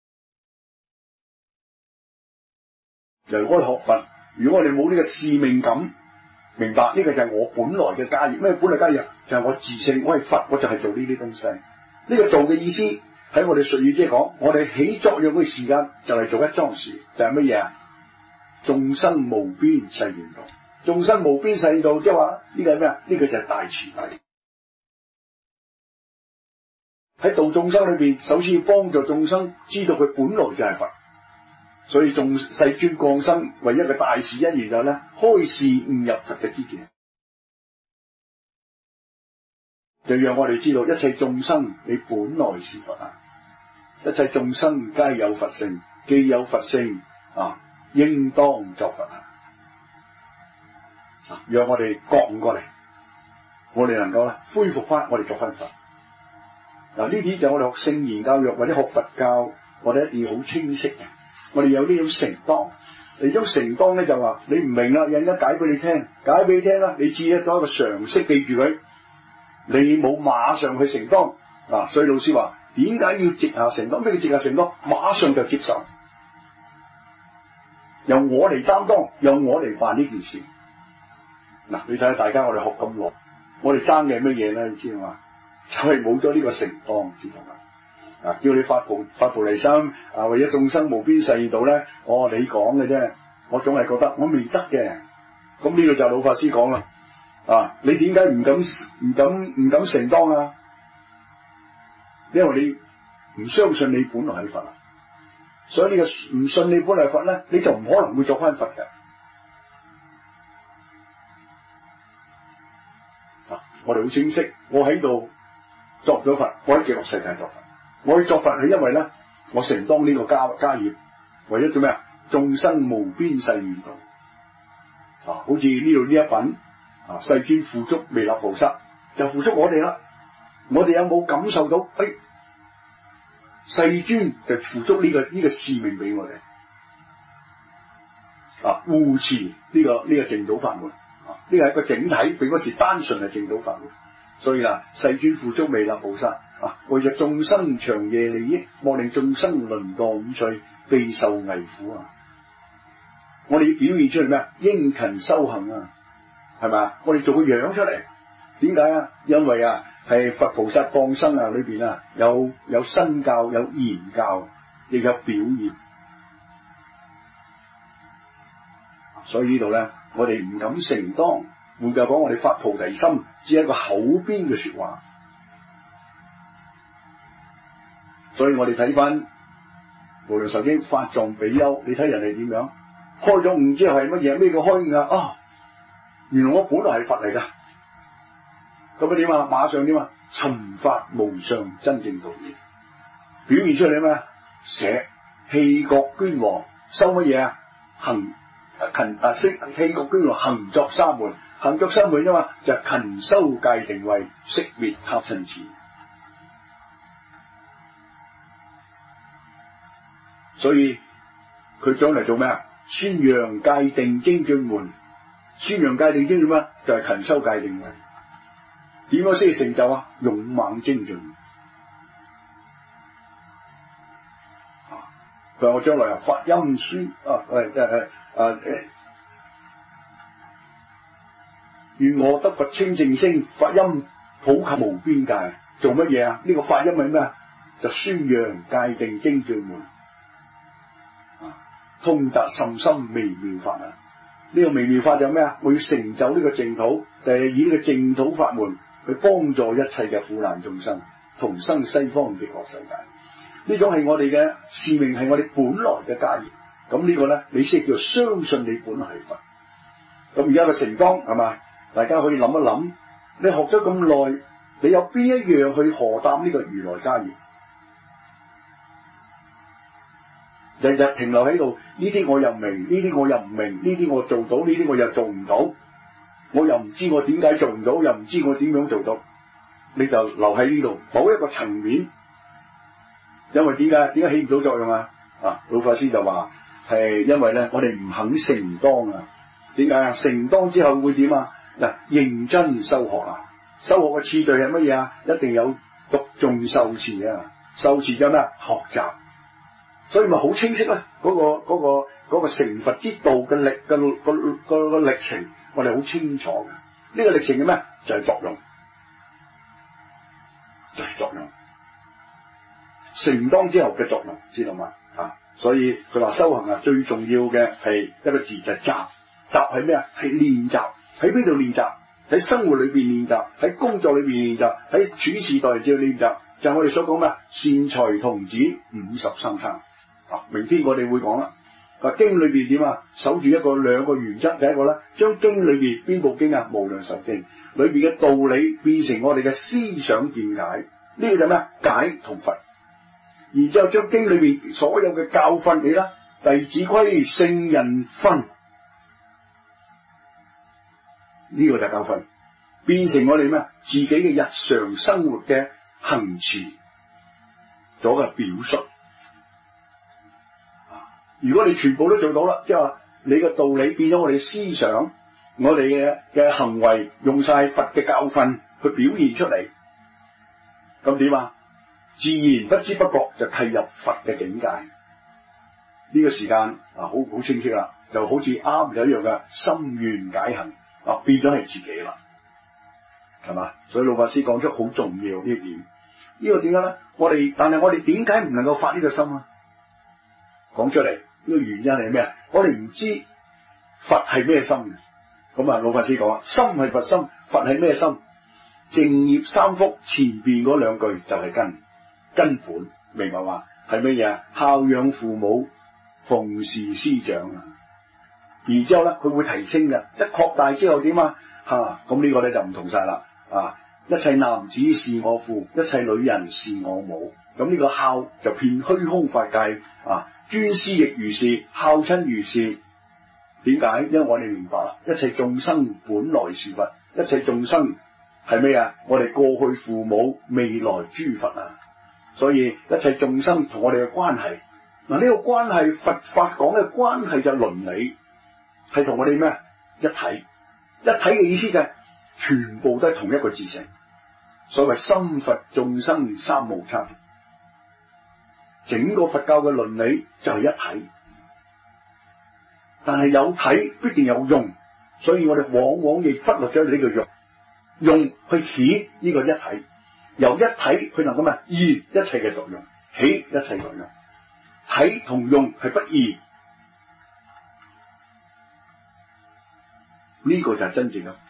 如果我哋學佛，如果我哋冇呢個使命感，明白呢個就係我本來嘅家業。咩本來家業？就係我自性，我係佛，我就係做呢啲東西。呢個做嘅意思喺我哋術語即係講，我哋起作用嘅時間就係做一樁事，就係乜嘢啊？眾生無邊誓願度，眾生無邊誓願度，即係話呢個係咩啊？呢個就係大慈大悲。喺度眾生裏邊，首先要幫助眾生知道佢本來就係佛。所以眾世尊降生唯一嘅大事因緣就係咧，開示悟入佛嘅知見，就讓我哋知道一切眾生你本來是佛一切眾生皆有佛性，既有佛性應當作佛讓我哋覺悟過嚟，我哋能夠咧恢復翻我哋作翻佛。呢啲就係我哋學聖言教育或者學佛教，我哋一定要好清晰嘅。我哋有呢種承當，呢種承當咧就話你唔明啦，人家解俾你聽啦，你只係當一個常識記住佢，你冇馬上去承當所以老師話點解要直下承當？咩叫直下承當？馬上就接受，由我嚟擔當，由我嚟辦呢件事。你睇下大家我哋學咁耐，我哋爭嘅係乜嘢咧？你知道嘛？就係冇咗呢個承當，知道嘛？叫你發菩提心為咗眾生無邊誓願度咧，你講嘅啫，我總係覺得我未得嘅。咁呢個就老法師講啦，你點解唔敢承當啊？因為你唔相信你本來係佛所以呢個唔信你本來佛咧，你就唔可能會作翻佛嘅。我哋好清晰，我喺度作咗佛，我喺極樂世界作佛。我去作佛係因為咧，我承當呢個家業，為咗做咩啊？眾生無邊誓願度。好似呢度呢一品世尊付囑彌勒菩薩就付囑我哋啦。我哋有冇感受到？世尊就付囑呢個使命俾我哋護持呢個淨土法門。呢個係一個整體，並不是單純係淨土法門。所以啦，世尊付囑彌勒菩薩為咗眾生長夜利益，莫令眾生淪墮五趣，備受危苦啊！我哋要表現出嚟咩啊？殷勤修行啊，係咪？我哋做個樣出嚟，點解啊？因為係佛菩薩降生裏邊有身教，有言教，亦有表現。所以呢度咧，我哋唔敢承當，換句講，我哋發菩提心，只係一個口邊嘅說話。所以我哋睇翻《無量壽經》法藏比丘，你睇人哋點樣開咗悟之後係乜嘢？咩叫開悟啊？原來我本來係佛嚟噶，咁點啊？馬上點啊？尋發無上真正道義，表現出嚟咩？捨棄國捐王，收乜嘢啊？行棄國捐王，行作三門，行作三門啫嘛，就係勤修戒定慧，息滅貪嗔癡。所以佢將嚟做咩啊？宣揚戒定精進門，宣揚戒定精進咩？就係勤修戒定慧。點樣先成就啊？勇猛精進。佢話我將來發音宣願我得佛清淨聲，發音普及無邊界。做乜嘢啊？呢個發音係咩啊？就宣揚戒定精進門。通達甚深微妙法啊！呢個微妙法就係咩啊？我要成就呢個淨土，以呢個淨土法門去幫助一切嘅苦難眾生，同生西方極樂世界。呢種係我哋嘅使命，係我哋本來嘅家業。咁呢個咧，你先叫相信你本來係佛。咁而家嘅成當係嘛？大家可以諗一諗，你學咗咁耐，你有邊一樣去荷擔呢個如來家業？日日停留喺度，呢啲我又明，呢啲我又唔明，呢啲我做到，呢啲我又做唔到，我又唔知我點解做唔到，又唔知我點樣做到，你就留喺呢度某一個層面。因為點解起唔到作用啊？老法師就話係因為咧，我哋唔肯承當啊。點解啊？承當之後會點啊？嗱，認真修學啊，修學嘅次序係乜嘢啊？一定有讀誦受持啊，受持有咩啊？學習。所以咪好清晰咧，嗰個成佛之道嘅個歷程，我哋好清楚嘅。呢個歷程嘅咩？就係作用，就係作用。承當之後嘅作用，知道嘛？所以佢話修行最重要嘅係一個字就係習。習係咩啊？係練習。喺邊度練習？喺生活裏邊練習，喺工作裏邊練習，喺處事待人接物練習。就係我哋所講咩？善財童子53參。明天我哋會講啦。經裏邊點啊？守住兩個原則。第一個咧，將經裏邊邊部經啊？無量壽經裏邊嘅道理變成我哋嘅思想見解。呢個就咩？解同佛。然之後將經裏邊所有嘅教訓你啦，弟子規、聖人訓，呢個就係教訓，變成我哋咩？自己嘅日常生活嘅行持咗嘅表述。如果你全部都做到啦，即係話你嘅道理變咗我哋思想，我哋嘅行為用晒佛嘅教訓去表現出嚟，咁點啊？自然不知不覺就契入佛嘅境界。呢個時間好清晰啦，就好似啱有一樣嘅心願解行變咗係自己啦，係嘛？所以老法師講出好重要呢一點。呢個點解咧？但係我哋點解唔能夠發呢個心啊？講出嚟。呢個原因係咩啊？我哋唔知佛係咩心嘅。咁老法師講，心係佛心，佛係咩心？淨業三福前邊嗰兩句就係根本，明白嘛？ 係乜嘢啊？孝養父母，奉事師長啊。然之後咧，佢會提升嘅，一擴大之後點啊？咁呢個咧就唔同晒啦。一切男子是我父，一切女人是我母。咁呢個孝就遍虛空法界尊師亦如是，孝親如是。點解？因為我哋明白啦，一切眾生本來是佛，一切眾生係咩啊？我哋過去父母，未來諸佛啊。所以一切眾生同我哋嘅關係，呢個關係佛法講嘅關係就係倫理，係同我哋咩一體。一體嘅意思就係全部都係同一個自性。所謂心佛眾生三無差別，整個佛教嘅倫理就係一體。但係有體必定有用，所以我哋往往亦忽略咗呢個用去顯呢個一體，由一體佢能夠現一切嘅作用，起一切作用。體同用係不異，呢個就係真正嘅。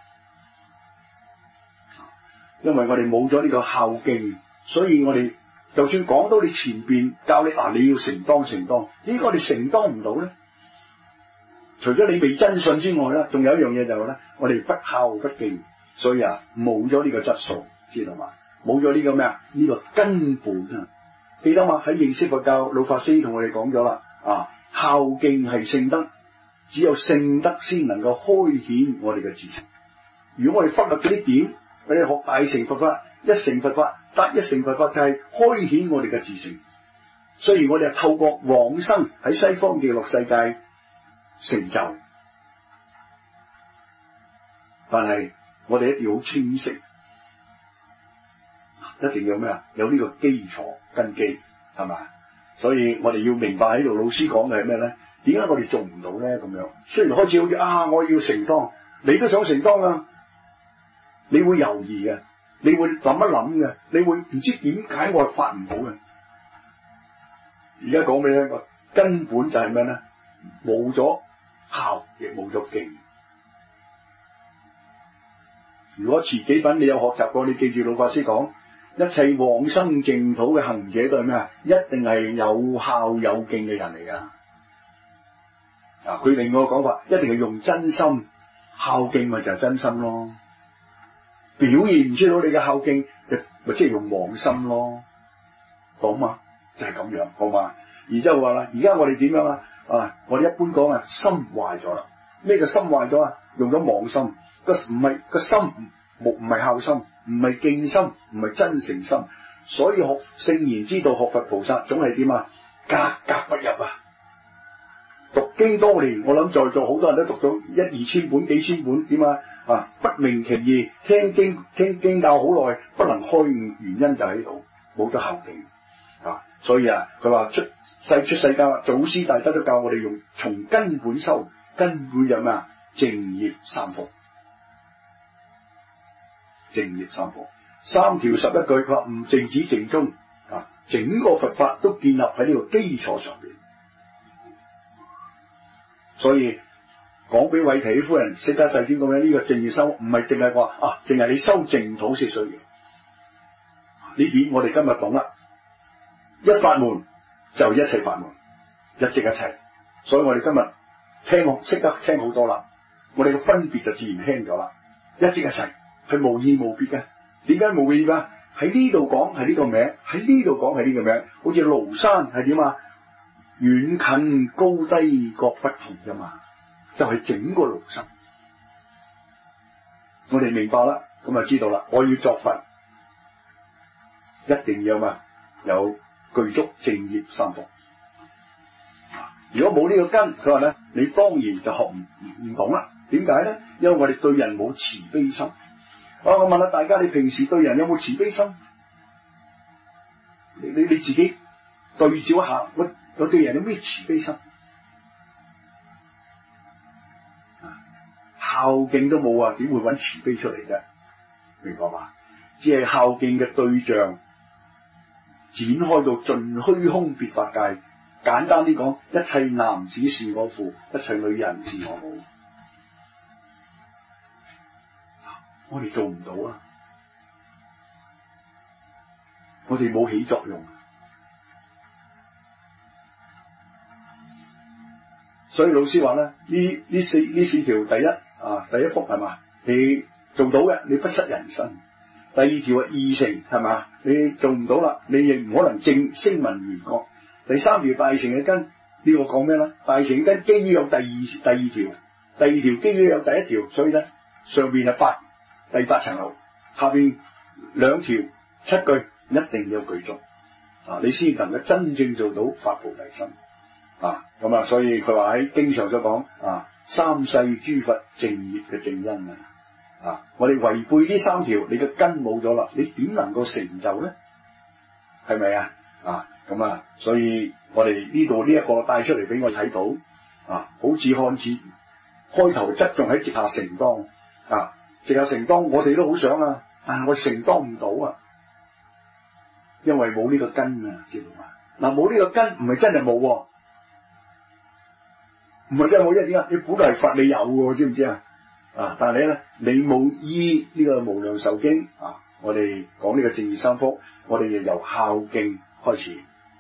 因為我哋冇咗呢個孝敬，所以我哋就算講到你前邊教你你要承當，點解我哋承當唔到咧？除咗你未真信之外咧，仲有一樣嘢就係咧，我哋不孝不敬，所以冇咗呢個質素，知道嘛？冇咗呢個咩啊？呢個根本啊！記得嘛？喺認識佛教，老法師同我哋講咗啦，孝敬係聖德，只有聖德先能夠開顯我哋嘅自性。如果我哋忽略咗呢點，我哋學大乘佛法，一乘佛法，得一乘佛法就係開顯我哋嘅自性。雖然我哋係透過往生喺西方極樂世界成就，但係我哋一定要好清晰，一定要咩啊？有呢個基礎根基，係嘛？所以我哋要明白喺度老師講嘅係咩咧？點解我哋做唔到咧？咁樣雖然開始好似我要承當，你都想承當啊，你會猶豫嘅，你會諗一諗嘅，你會唔知點解我係發唔到嘅。而家講俾你聽，根本就係咩咧？冇咗孝，亦冇咗敬。如果持幾品你有學習過，你記住老法師講，一切往生淨土嘅行者都係咩啊？一定係有孝有敬嘅人嚟噶。佢另外個講法，一定係用真心孝敬，咪就係真心咯。表現唔出到你嘅孝敬，咪即係用妄心咯。講嘛，就係咁樣，好嘛？然之後話啦，而家我哋點樣啊？我哋一般講心壞咗啦。咩叫心壞咗啊？用咗妄心，個心唔係孝心，唔係敬心，唔係真誠心。所以學聖賢之道，學佛菩薩，總係點啊？格格不入啊！讀經多年，我諗在座好多人都讀咗1、2千本、幾千本，點啊？不明其義，聽經教好耐，不能開悟，原因就喺度，冇咗孝敬。所以佢話出世間，祖師大德都教我哋用從根本修，根本有咩啊？淨業三福，淨業三福，3條11句，佢話唔淨止淨宗整個佛法都建立喺呢個基礎上邊。所以講俾韋提夫人釋迦世尊咁樣，呢個淨業修唔係淨係話淨係你修淨土先需要。呢點我哋今日懂啦。一法門就一切法門，一即一切。所以我哋今日識得聽好多啦，我哋嘅分別就自然輕咗啦。一即一切係無異無別嘅。點解無異㗎？喺呢度講係呢個名，喺呢度講係呢個名。好似廬山係點啊？遠近高低各不同㗎嘛，就係整個廬山。我哋明白啦，咁就知道啦。我要作佛，一定要有具足淨業三福。如果冇呢個根，佢話咧，你當然就學唔懂啦。點解咧？因為我哋對人冇慈悲心。我問下大家，你平時對人有冇慈悲心？你自己對照一下，我對人有咩慈悲心？孝敬都冇點會揾慈悲出嚟啫？明白嘛？只係孝敬嘅對象展開到盡虛空別法界。簡單啲講，一切男子是我父，一切女人是我母。我哋做唔到啊！我哋冇起作用。 所以老師話咧，呢四條，第一福係嘛，你做到嘅，你不失人身。第二條係義成係嘛，你做唔到啦，你亦唔可能升聞緣覺。第三條大乘嘅根，呢個講咩咧？大乘根基於有第二條，第二條基於有第一條，所以咧上邊係第八層樓，下邊兩條7句一定要具足你先能夠真正做到發菩提心咁啊，所以佢話喺經上所講三世諸佛淨業嘅正因我哋違背呢三條，你嘅根冇咗啦，你點能夠成就咧？係咪咁啊，所以我哋呢度呢一個帶出嚟俾我睇到好似看似開頭側重喺直下承當直下承當，我哋都好想我承當唔到因為冇呢個根知道嘛？冇呢個根唔係真係冇唔係真係冇，因為點解？你本來係佛，你有喎，知唔知但係你冇依呢個無量壽經我哋講呢個正義三福，我哋就由孝敬開始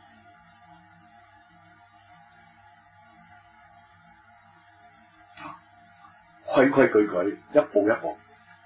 規規矩矩，一步一步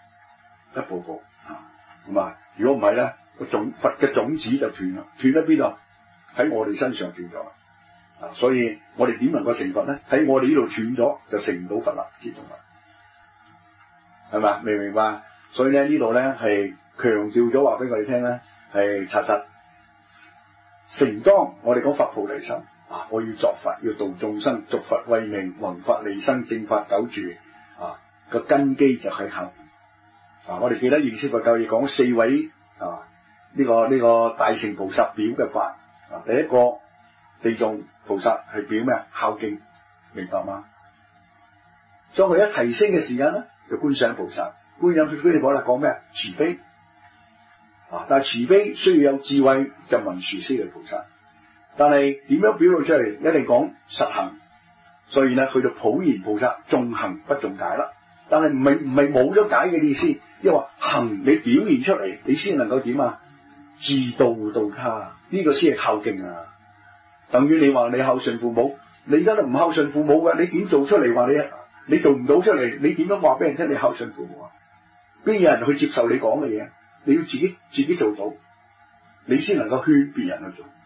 咁如果唔係咧，佛嘅種子就斷啦，斷喺邊度？喺我哋身上斷咗啦所以我哋點能夠成佛咧？喺我哋呢度斷咗，就成唔到佛啦，知道嘛？係嘛？明唔明白？所以咧呢度咧係強調咗話俾我哋聽咧，係查實承當我哋講發菩提心我要作佛，要度眾生，續佛慧命，弘法利生，正法久住個根基就喺後我哋記得認識佛教義講4位呢個大乘菩薩表嘅法第一個地藏菩薩係表咩？孝敬，明白嗎？當佢一提升嘅時間咧，就觀世音菩薩。觀世音菩薩講咩？慈悲但係慈悲需要有智慧，就文殊師利菩薩。但係點樣表露出嚟？一定講實行。所以咧去到普賢菩薩，重行不重解啦。但係唔係冇咗解嘅意思，因為話行你表現出嚟，你先能夠點自度度他，呢個先係孝敬等於你話你孝順父母，你而家都唔孝順父母嘅，你點做出嚟話你做唔到出嚟？你點樣話俾人聽你孝順父母邊有人去接受你講嘅嘢？你要自己做到，你先能夠勸別人去做。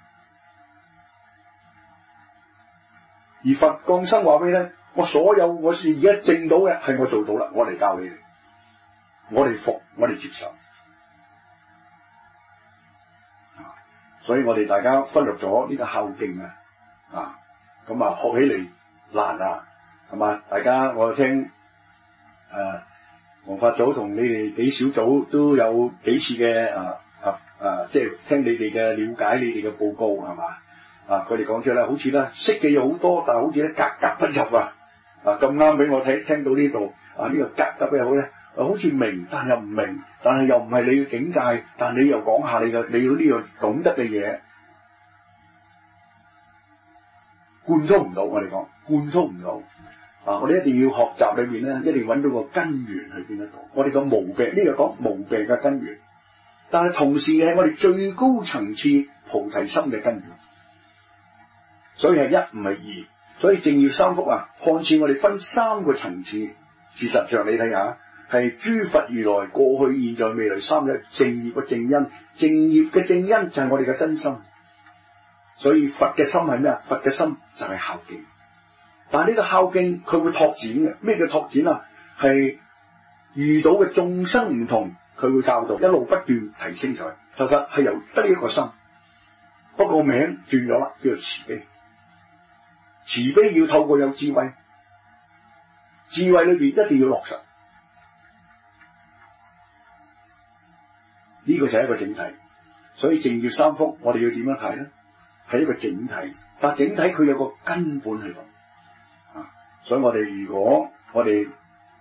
而佛降生話俾你聽，我而家證到嘅係我做到啦，我嚟教你哋，我哋服，我哋接受。所以我哋大家忽略咗呢個孝敬咁學起嚟難係嘛？大家我聽黃法祖同你哋幾小組都有幾次嘅即係聽你哋嘅了解，你哋嘅報告係嘛？佢哋講出嚟好似咧識嘅有好多，但係好似咧格格不入咁啱俾我聽到呢度呢個格格不入咧，好似明但又唔明，但係又唔係你嘅境界，但係你又講下你要呢個懂得嘅嘢，貫通唔到。我哋講貫通唔到我哋一定要學習裏面咧，一定揾到個根源去邊一度。我哋個毛病呢個講毛病嘅根源，但係同時係我哋最高層次菩提心嘅根源。所以係一唔係二，所以正業三福看似我哋分3個層次，事實上你睇下係諸佛如來過去現在未來3日正業嘅正因，正業嘅正因就係我哋嘅真心。所以佛嘅心係咩？佛嘅心就係孝敬。但係呢個孝敬佢會拓展嘅，咩叫拓展係遇到嘅眾生唔同，佢會教導，一路不斷提升上去。其實係由得一個心，不過名轉咗啦，叫做慈悲。慈悲要透過有智慧，智慧裏邊一定要落實，呢個就係一個整體。所以正業三福我哋要點樣睇咧？係一個整體，但整體佢有個根本喺度所以我哋如果我哋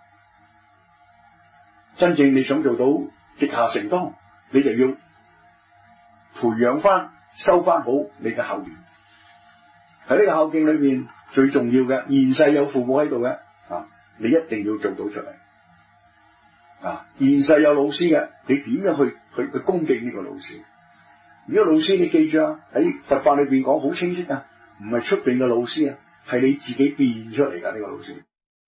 真正你想做到直下承當，你就要培養翻、收翻好你嘅孝緣。喺呢個孝敬裏面最重要嘅，現世有父母喺度嘅你一定要做到出嚟現世有老師嘅，你點樣去恭敬呢個老師？如果老師你記住喺佛法裏邊講好清晰唔係出邊嘅老師係你自己變出嚟㗎，呢個老師。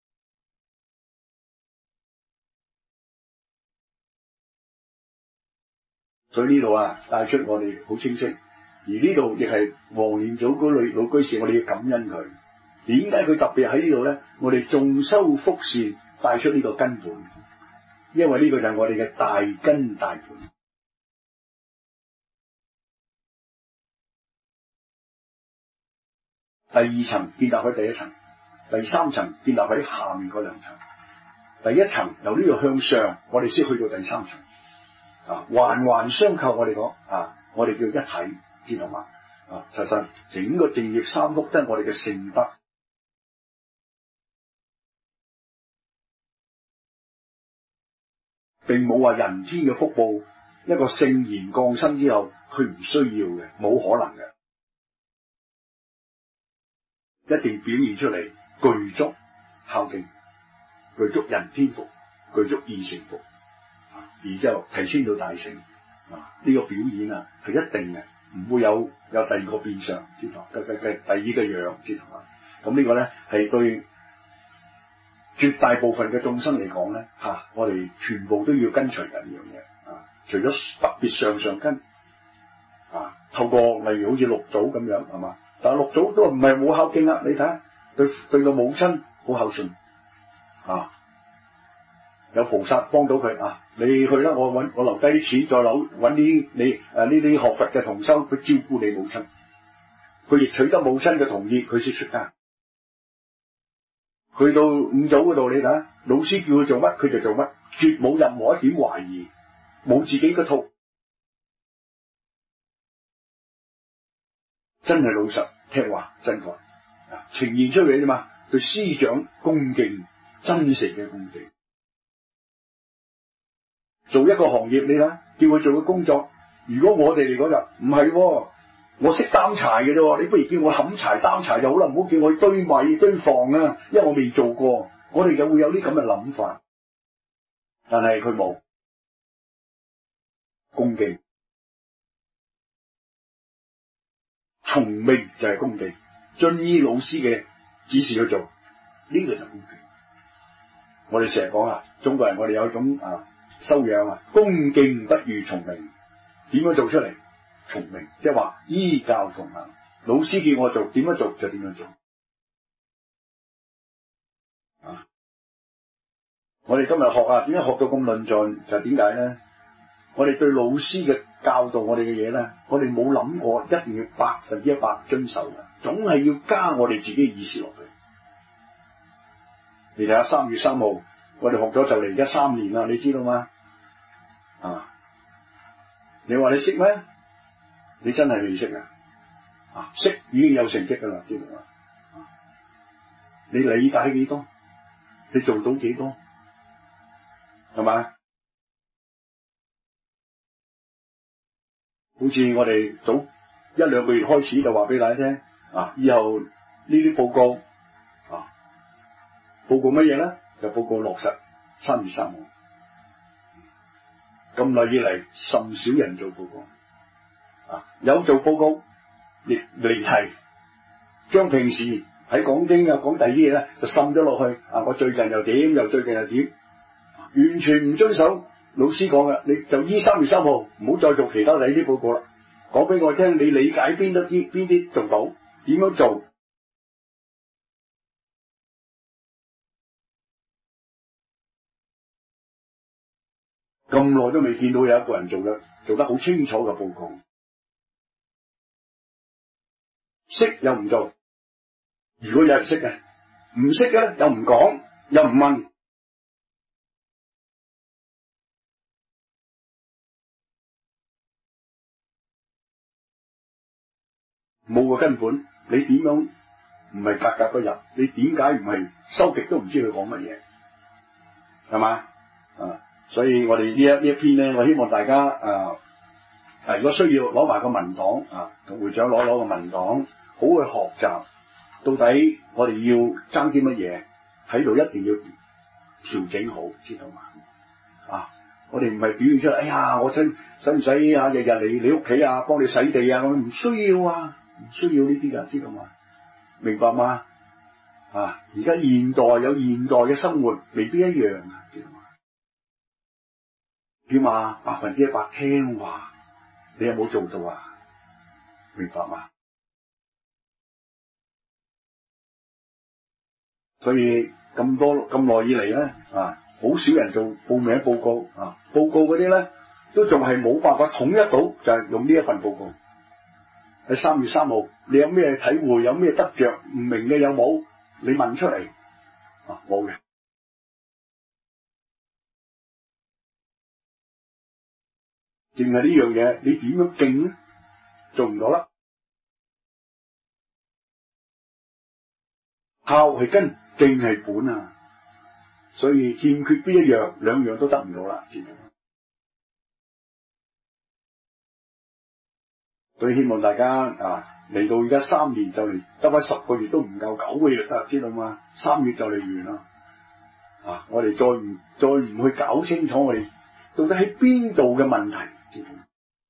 所以呢度啊，帶出我哋好清晰，而呢度亦係黃念祖嗰類老居士，我哋要感恩佢。點解佢特別喺呢度咧？我哋眾修福善帶出呢個根本，因為呢個就係我哋嘅大根大本。第二層建立喺第一層，第三層建立喺下面嗰兩層。第一層由呢度向上，我哋先去到第三層。環環相扣，我哋講我哋叫一體，知道嘛？其實整個淨業三福都係我哋嘅聖德，並冇話人天嘅福報，一個聖賢降生之後，佢唔需要嘅，冇可能嘅，一定表現出嚟具足孝敬，具足人天福，具足二乘福。然之後提升到大乘，呢個表演係一定嘅，唔會有第二個變相，知道？第二個樣，知道嘛？咁呢個咧係對絕大部分嘅眾生嚟講咧，我哋全部都要跟隨緊呢樣嘢，除咗特別上根，透過例如好似六祖咁樣，係嘛？但係六祖都唔係冇孝敬啊！你睇下，對個母親好孝順，有菩薩幫到佢你去啦，我留低啲錢，再揾啲你呢啲學佛嘅同修，佢照顧你母親，佢亦取得母親嘅同意，佢先出家。去到五祖嗰度，你睇下，老師叫佢做乜，佢就做乜，絕冇任何一點懷疑，冇自己嗰套，真係老實聽話真確，呈現出嚟啫嘛，對師長恭敬，真誠嘅恭敬。做一個行業，你睇，叫佢做個工作。如果我哋嚟講就唔係，我識擔柴嘅啫，你不如叫我冚柴擔柴就好啦，唔好叫我堆米堆房啊，因為我未做過。我哋就會有啲咁嘅諗法，但係佢冇恭敬，從命就係恭敬，遵依老師嘅指示去做，呢個就恭敬。我哋成日講中國人我哋有一種修養恭敬不如從命。點樣做出嚟？從命，即係話依教奉行。老師叫我做，點樣做就點樣做。我哋今日學點解學到咁論盡？就係點解咧？我哋對老師嘅教導我哋嘅嘢咧，我哋冇諗過一定要100%遵守嘅，總係要加我哋自己嘅意思落去。你睇下3月3號。我哋學咗就嚟而家3年啦，你知道嗎？你話你識咩？你真係未識識已經有成績噶啦，知道嗎？你理解幾多？你做到幾多？係咪？好似我哋早1-2個月開始就話俾大家聽，以後呢啲報告報告乜嘢咧？就報告落實3月3號。咁耐以嚟，甚少人做報告，有做報告亦離題，將平時喺講經講第二啲嘢咧，就滲咗落去。我最近又點，最近又點，完全唔遵守老師講嘅。你就依3月3號，唔好再做其他第啲報告啦。講俾我聽，你理解邊啲做到，點樣做？咁耐都未見到有一個人做得好清楚嘅報告，識又唔做。如果有人識嘅，唔識嘅咧又唔講，又唔問，冇個根本，你點樣唔係格格不入？你點解唔係收極都唔知佢講乜嘢？係嘛？所以我哋呢一篇咧，我希望大家如果需要攞埋個文檔同會長攞個文檔，好去學習到底我哋要爭啲乜嘢喺度，一定要調整好，知道嘛？我哋唔係表現出嚟，哎呀，我使唔使日日嚟你屋企幫你洗地咁？唔需要唔需要呢啲噶，知道嘛？明白嗎？ 而家現代有現代嘅生活，未必一樣啊，知道嘛？點啊？100%聽話，你有冇做到啊？明白嘛？所以咁耐以嚟咧，好少人做報名報告啊！報告嗰啲咧，都仲係冇辦法統一到，就係用呢一份報告。喺3月3號，你有咩體會？有咩得着？唔明嘅有冇？你問出嚟冇嘅。淨係呢樣嘢，你點樣敬咧？做唔到啦。孝係根，敬係本啊！所以欠缺邊一樣，兩樣都得唔到啦，知道嗎？所以希望大家嚟到而家3年就嚟得返10個月都唔夠9個月啦，知道嘛？3月就嚟完啦。我哋再唔去搞清楚我哋到底喺邊度嘅問題，知道嗎？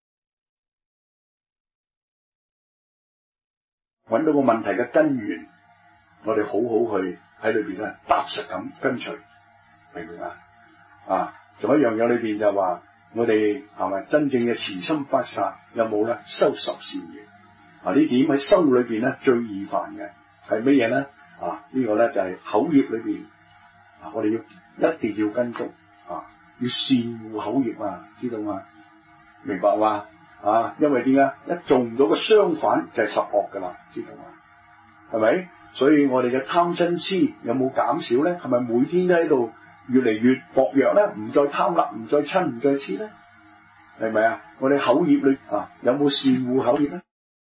揾到個問題嘅根源，我哋好好去喺裏邊咧踏實咁跟隨，明唔明啊？仲有一樣嘢裏邊就話，我哋係咪真正嘅慈心不殺？有冇咧修十善業？呢點喺生活裏邊咧最易犯嘅係乜嘢咧？呢個咧就係口業裏邊，我哋一定要跟足，要善護口業啊，知道嘛？明白嘛？因為點解一做唔到個相反就係十惡噶啦，知道嘛？係咪？所以我哋嘅貪嗔痴有冇減少咧？係咪每天都喺度越嚟越薄弱咧？唔再貪啦，唔再嗔，唔再痴咧？係咪啊？我哋口業裏有冇善護口業咧？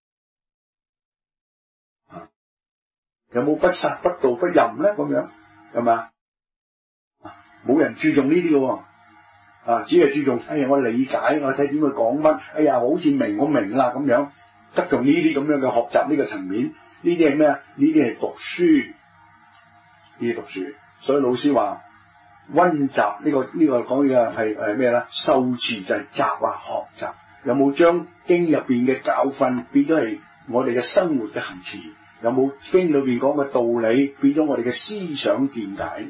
有冇不殺不盜不淫咧？咁樣係咪啊？冇人注重呢啲嘅，只係注重我理解，我睇點佢講乜，好似明我明啦咁樣，得重呢啲咁樣嘅學習呢個層面，呢啲係咩啊？呢啲係讀書，呢啲讀書。所以老師話溫習呢個講嘅係咩咧？受持就係習學習，有冇將經入邊嘅教訓變咗係我哋嘅生活嘅行持？有冇經裏邊講嘅道理變咗我哋嘅思想見解？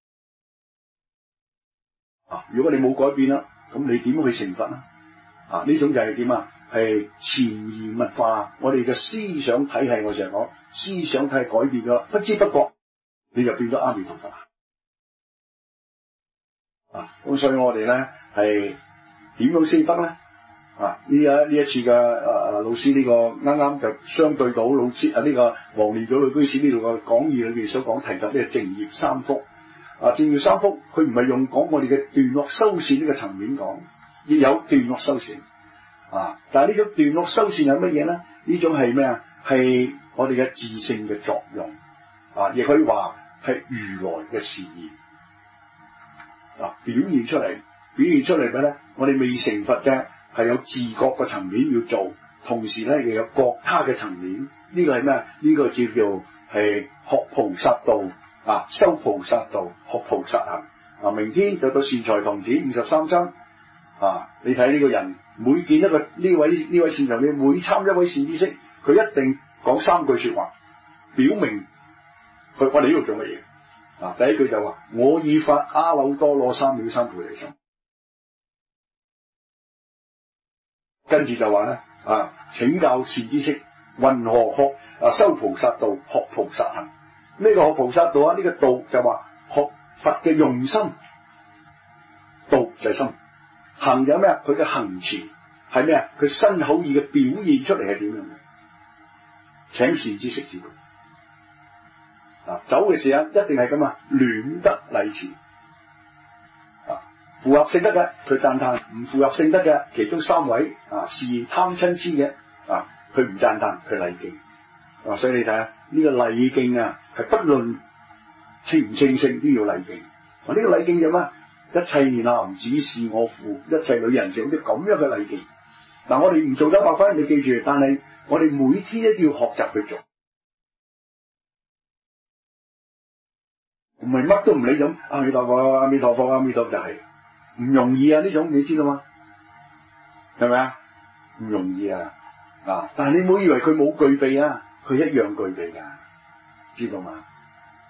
如果你冇改變啦，咁你點去成佛啦？呢種就係點啊？係潛移默化我哋嘅思想體系。我成日講思想體系改變咗，不知不覺你就變咗阿彌陀佛啦。咁所以我哋咧係點樣先得咧？呢一次嘅老師呢個啱啱就相對到老師呢個黃念祖女居士呢度嘅講義裏邊所講提及呢個淨業三福。淨業三福佢唔係用講我哋嘅斷惡修善呢個層面講，亦有斷惡修善。但係呢種斷惡修善係乜嘢咧？呢種係咩啊？係我哋嘅自性嘅作用。亦可以話係如來嘅示現。表現出嚟咩咧？我哋未成佛嘅係有自覺嘅層面要做，同時咧亦有覺他嘅層面。呢個係咩？呢個叫係學菩薩道，修菩薩道，學菩薩行。明天就到善財童子53章。你睇呢個人每見一個呢位善財，你每參一位善知識，佢一定講3句說話，表明我哋呢度做乜嘢。第一句就話我已發阿耨多羅三藐三菩提心，跟住就話咧請教善知識云何學修菩薩道，學菩薩行。咩個學菩薩道啊？呢個道就話學佛嘅用心，道就係心，行有咩啊？佢嘅行持係咩啊？佢身口意嘅表現出嚟係點樣嘅？請善知識知道。走嘅時候一定係咁亂得禮辭。符合聖德嘅佢讚歎，唔符合聖德嘅其中3位是貪嗔痴嘅佢唔讚歎，佢禮敬。所以你睇下呢個禮敬係不論清唔清聖都要禮敬。呢個禮敬就咩？一切男子是我父，一切女人是我啲咁樣嘅禮敬。我哋唔做得100分，你記住，但係我哋每天一定要學習去做。唔係乜都唔理咁，阿彌陀佛，阿彌陀佛，阿彌陀佛就係唔容易呢種，你知道嗎？係咪唔容易但係你唔好以為佢冇具備佢一樣具備噶，知道嗎？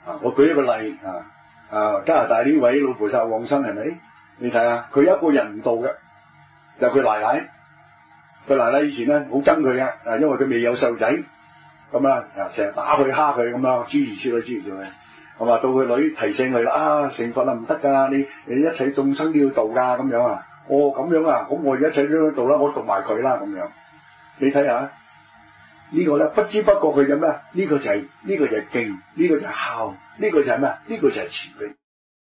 我舉一個例加拿大呢位老菩薩往生係咪？你睇下，佢有一個人唔到嘅，就佢奶奶。佢奶奶以前咧好憎佢嘅，因為佢未有細路仔，咁啊成日打佢蝦佢咁樣，諸如此類。咁啊到佢女提醒佢啦，成佛啊唔得㗎，你一切眾生都要度㗎咁樣啊。哦咁樣啊，咁我而家一切都要度啦，我度埋佢啦咁樣。你睇下呢個咧，不知不覺佢就咩？呢個就係敬，呢個就係孝，呢個就係咩？呢個就係慈悲。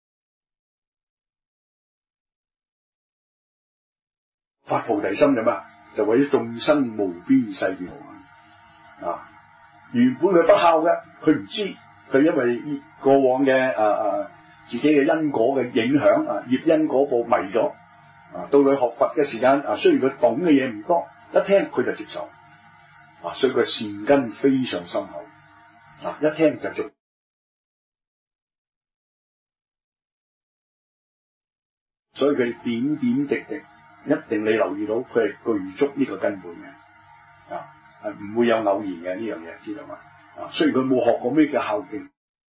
發菩提心就咩？就為咗眾生無邊誓願啊！原本佢不孝嘅，佢唔知，佢因為過往嘅自己嘅因果嘅影響業因果報迷咗到佢學佛嘅時間雖然佢懂嘅嘢唔多，一聽佢就接受所以佢善根非常深厚一聽就做。所以佢點點滴滴。一定你留意到佢係具足呢個根本嘅唔會有偶然嘅呢樣嘢，知道嘛？雖然佢冇學過咩叫孝敬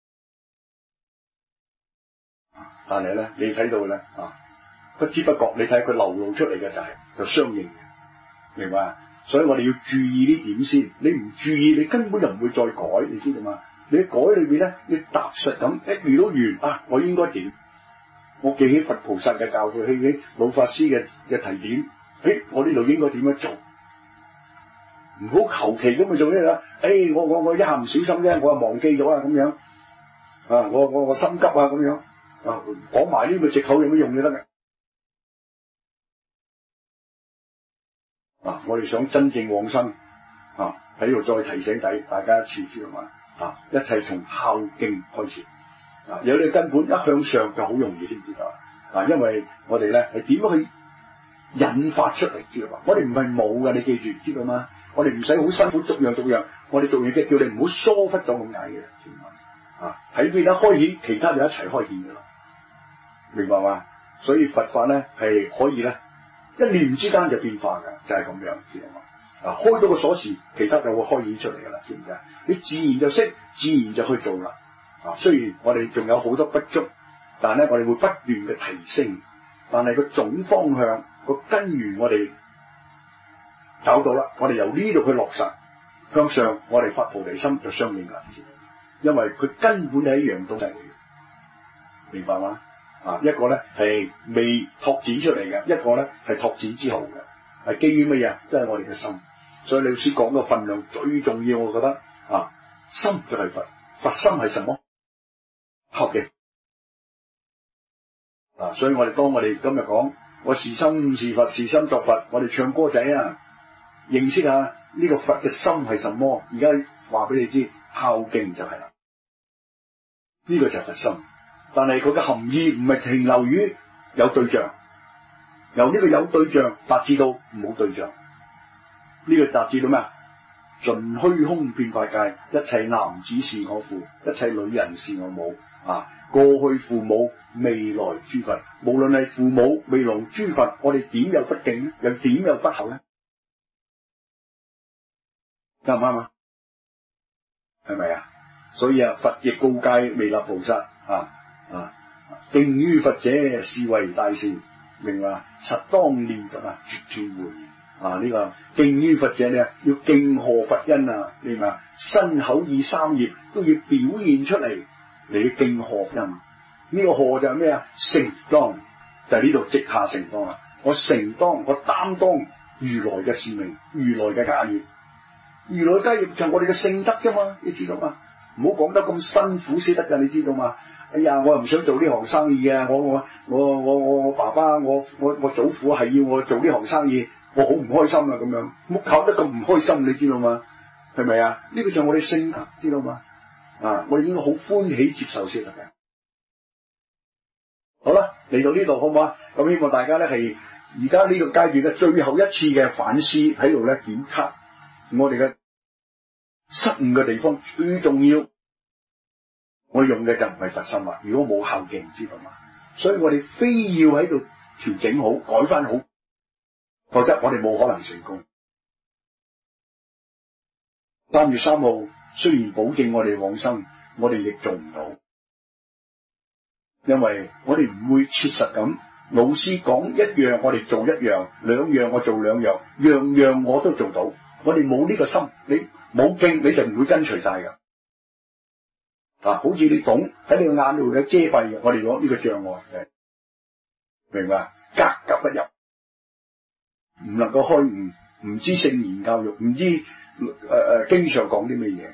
但係咧你睇到咧不知不覺你睇佢流露出嚟嘅就相應嘅，明白啊？所以我哋要注意呢點先，你唔注意你根本就唔會再改，你知道嘛？你改裏邊咧要踏實咁一遇到緣我應該點？我記起佛菩薩嘅教誨，記起老法師嘅提點，我呢度應該點樣做？唔好求其咁去做咩啦？我一下唔小心啫，我又忘記咗咁樣我心急咁樣講埋呢個藉口有乜用就得嘅我哋想真正往生喺度再提醒大家一次知道嘛一切從孝敬開始。有呢個根本一向上就好容易，知唔知道因為我哋咧係點樣去引發出嚟，知道嘛？我哋唔係冇㗎，你記住，知道嘛？我哋唔使好辛苦逐樣，我哋做嘢嘅叫你唔好疏忽咗咁解嘅，知嘛？喺邊一開顯，其他就一齊開顯㗎啦，明白嘛？所以佛法咧係可以咧一念之間就變化㗎，就係咁樣，知道嘛？開到個鎖匙，其他就會開顯出嚟㗎啦，知唔知啊？你自然就識，自然就去做啦。雖然我哋仲有好多不足，但係咧我哋會不斷嘅提升，但係個總方向個根源我哋找到啦，我哋由呢度去落實向上，我哋發菩提心就相應啦，因為佢根本係一樣東西嚟嘅，明白嗎？一個咧係未拓展出嚟嘅，一個咧係拓展之後嘅，係基於乜嘢？即係我哋嘅心。所以老師講嘅分量最重要，我覺得心就係佛，佛心係什麼？孝敬所以當我哋今日講我是心是佛，是心作佛，我哋唱歌仔認識下呢個佛嘅心係什麼？而家話俾你知，孝敬就係啦，呢個就係佛心。但係佢嘅含義唔係停留於有對象，由呢個有對象達至到冇對象，呢個達至到咩？盡虛空遍法界，一切男子是我父，一切女人是我母過去父母，未來諸佛，無論係父母、未來諸佛，我哋點有不敬呢？又點有不孝呢？啱唔啱啊？係咪啊？所以佛亦告誡彌勒菩薩敬於佛者，是為大事，明話實當念佛絕斷會呢個敬於佛者咧，要敬賀佛恩你話身口意三業都要表現出嚟。你敬賀佛恩，呢個賀就係咩啊？承當就係呢度直下承當啦。我承當，我擔當如來嘅使命，如來嘅家業。如來家業就係我哋嘅聖德啫嘛，你知道嘛？唔好講得咁辛苦先得噶，你知道嘛？哎呀，我又唔想做呢行生意啊！我爸爸我祖父係要我做呢行生意，我好唔開心啊！咁樣唔好搞得咁唔開心，你知道嘛？係咪啊？呢個就係我哋聖德，知道嘛？我哋應該好歡喜接受先得嘅。好啦，嚟到呢度好唔好啊？咁希望大家咧係而家呢個階段嘅最後一次嘅反思，喺度咧檢測我哋嘅失誤嘅地方。最重要，我用嘅就唔係佛心啦。如果冇孝敬，知道嘛？所以我哋非要喺度調整好、改翻好，否則我哋冇可能成功。3月3號雖然保證我哋往生， 我哋亦做唔到，因為我哋唔會切實咁，老師講一樣我哋做一樣，兩樣我做兩樣，樣樣我都做到。我哋冇呢個心，你冇勁你就唔會跟隨晒噶。好似你懂喺你個眼度有遮蔽嘅，我哋講呢個障礙嘅，明白？格格不入，唔能夠開悟，唔知聖言教育，唔知經上講啲咩嘢。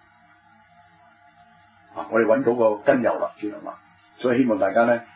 我哋揾到個根由啦，知道嘛？所以希望大家咧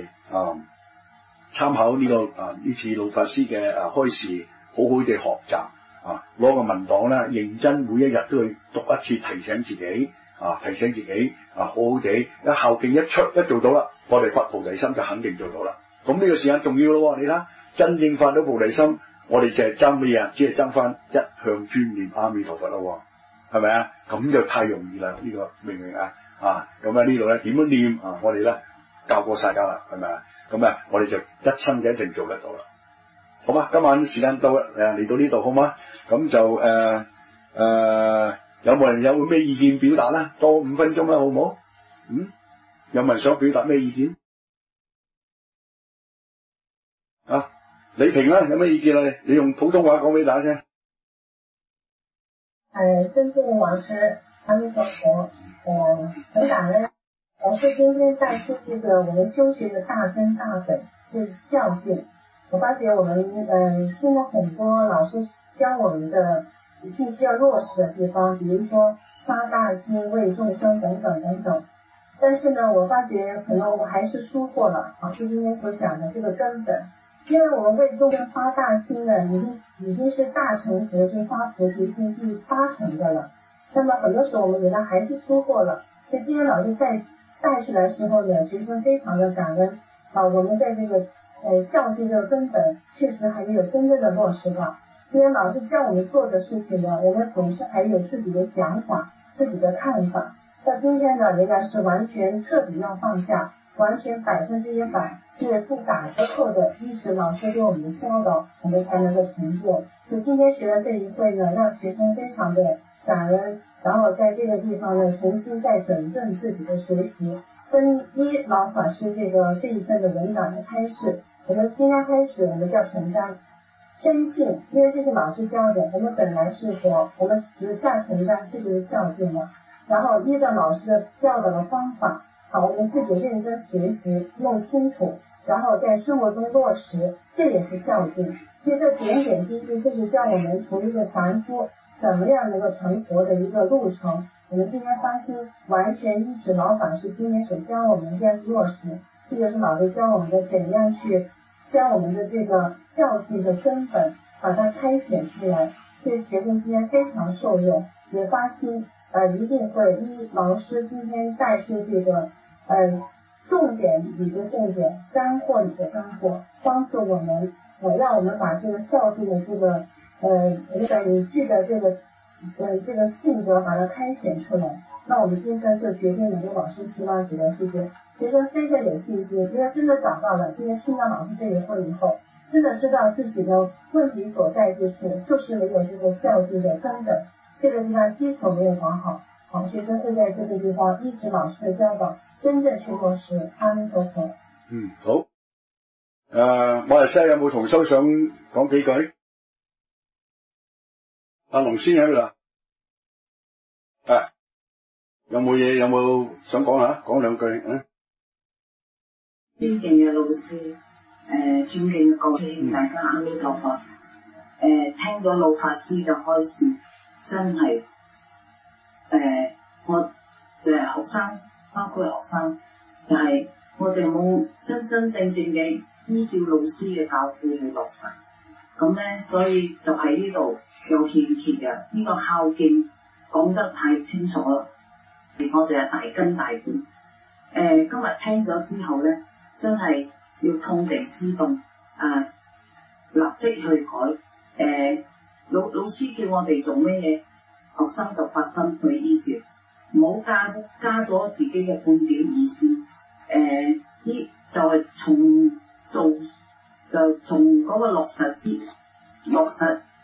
參考呢個呢次老法師嘅開示，好好地學習攞個文檔咧，認真每一日都去讀一次，提醒自己好好地一孝敬一出一做到啦，我哋發菩提心就肯定做到啦。咁呢個時間重要咯，你睇真正發到菩提心，我哋就係爭乜嘢？只係爭翻一向專念阿彌陀佛咯，係咪啊？咁就太容易啦，呢個明唔明啊？咁喺呢度咧點樣念我哋咧教過晒家啦，係咪啊？咁我哋就一生就一定做得到啦。好嘛，今晚時間到啦，嚟到呢度好嘛？咁就有冇人有咩意見表達啦？多5分鐘啦，好唔好？有冇人想表達咩意見？李平啦，有咩意見啊？你用普通話講俾大家聽。 尊敬老師，阿彌陀佛。很感恩老師今天帶出這個我們修學的大根大本，就是孝敬。我發覺我們聽了很多老師教我們的必須要落實的地方，比如說發大心為眾生等等等等。但是呢，我發覺可能我們還是疏忽了老師今天所講的這個根本。因為我們為眾生發大心呢，已經是大乘佛就發菩提心第8成的了。那麼很多時候我們覺得還是疏忽了。所以今天老師帶出來的時候呢，學生非常的感恩我們在這個孝敬這個根本確實還沒有真正的落實到。因為老師教我們做的事情呢，我們總是還有自己的想法、自己的看法。到今天呢，仍然是完全徹底要放下，完全100%是不打折扣的依止老師對我們的教導，我們才能夠成就。所以今天學了這一會呢，讓學生非常的感恩，然後在這個地方呢，重新再整頓自己的學習，依老法師這一份的文檔的開示，我們今天開始我們叫承擔深信，因為這是老師教的，我們本來是佛，我們直下承擔，這就是孝敬了。然後依照老師的教導的方法，我們自己認真學習，弄清楚，然後在生活中落實，這也是孝敬。所以這點點滴滴就是教我們從一個凡夫怎麼樣能夠成佛的一個路程。我們今天發心完全依止老法師今天所教我們這樣落實，這就是老師教我們的怎樣去將我們的這個孝敬的根本把它開顯出來。所以學生今天非常受用，也發心一定會依老師今天帶出這個重點裡的重點，乾貨裡的乾貨，幫助我們讓我們把這個孝敬的這個語句的這個性格把它開顯出來。那我們今生就決定能夠老師期望值的世界，學生非常有信心，因為真的找到了，今天聽到老師這一會以後，真的知道自己的問題所在之處，就是沒有這個孝敬的根本，這個地方基礎沒有搞好。學生會在這個地方依止老師的教導，真正去落實。阿彌陀佛。 好。馬來西亞有冇同修想講幾句？阿龍先喺度啦。有冇想講下？講兩句。 尊敬嘅老師，尊敬嘅各位大家，阿彌陀佛。聽咗老法師嘅開示，真係我就係學生，包括學生，但係我哋冇真真正正嘅依照老師嘅教誨去落實，咁咧，所以就喺呢度有欠缺嘅。呢個孝敬講得太清楚啦，我哋係大根大本。今日聽咗之後咧，真係要痛定思痛，立即去改。老師叫我哋做咩嘢，學生就發心去依照，唔好加咗自己嘅半點意思。呢就係從嗰個落實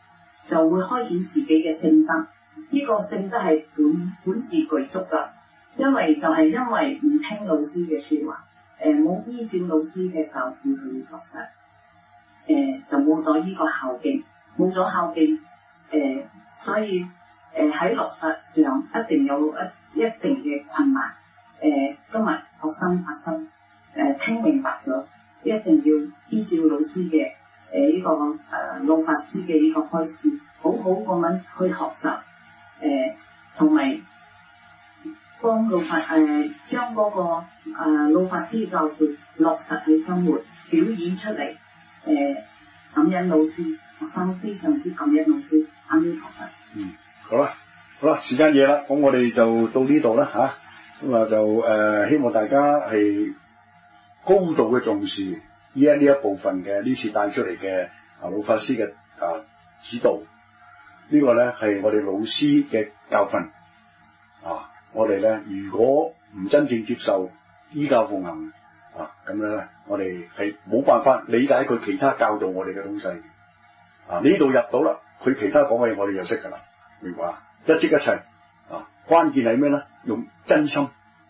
就會開顯自己嘅性德。呢個性德係本自具足噶， 因為唔聽老師嘅説話，冇依照老師嘅教誨去落實，就冇咗呢個孝敬，冇咗孝敬，所以喺落實上一定有一定嘅困難。今日學生發生聽明白咗，一定要依照老師嘅呢個老法師嘅呢個開示，好好咁樣去學習，同埋幫將嗰個老法師教誨落實喺生活，表演出嚟，感恩老師，學生非常之感恩老師。阿彌陀佛。 好啦，時間夜啦，咁我哋就到呢度啦嚇。咁啊就希望大家係高度嘅重視呢一部分嘅呢次帶出嚟嘅老法師嘅指導，呢個咧係我哋老師嘅教訓啊！我哋咧如果唔真正接受依教奉行咁樣咧，我哋係冇辦法理解佢其他教導我哋嘅東西呢度入到啦，佢其他講嘅嘢我哋就識噶啦，明白？一即一切關鍵係咩咧？用真心，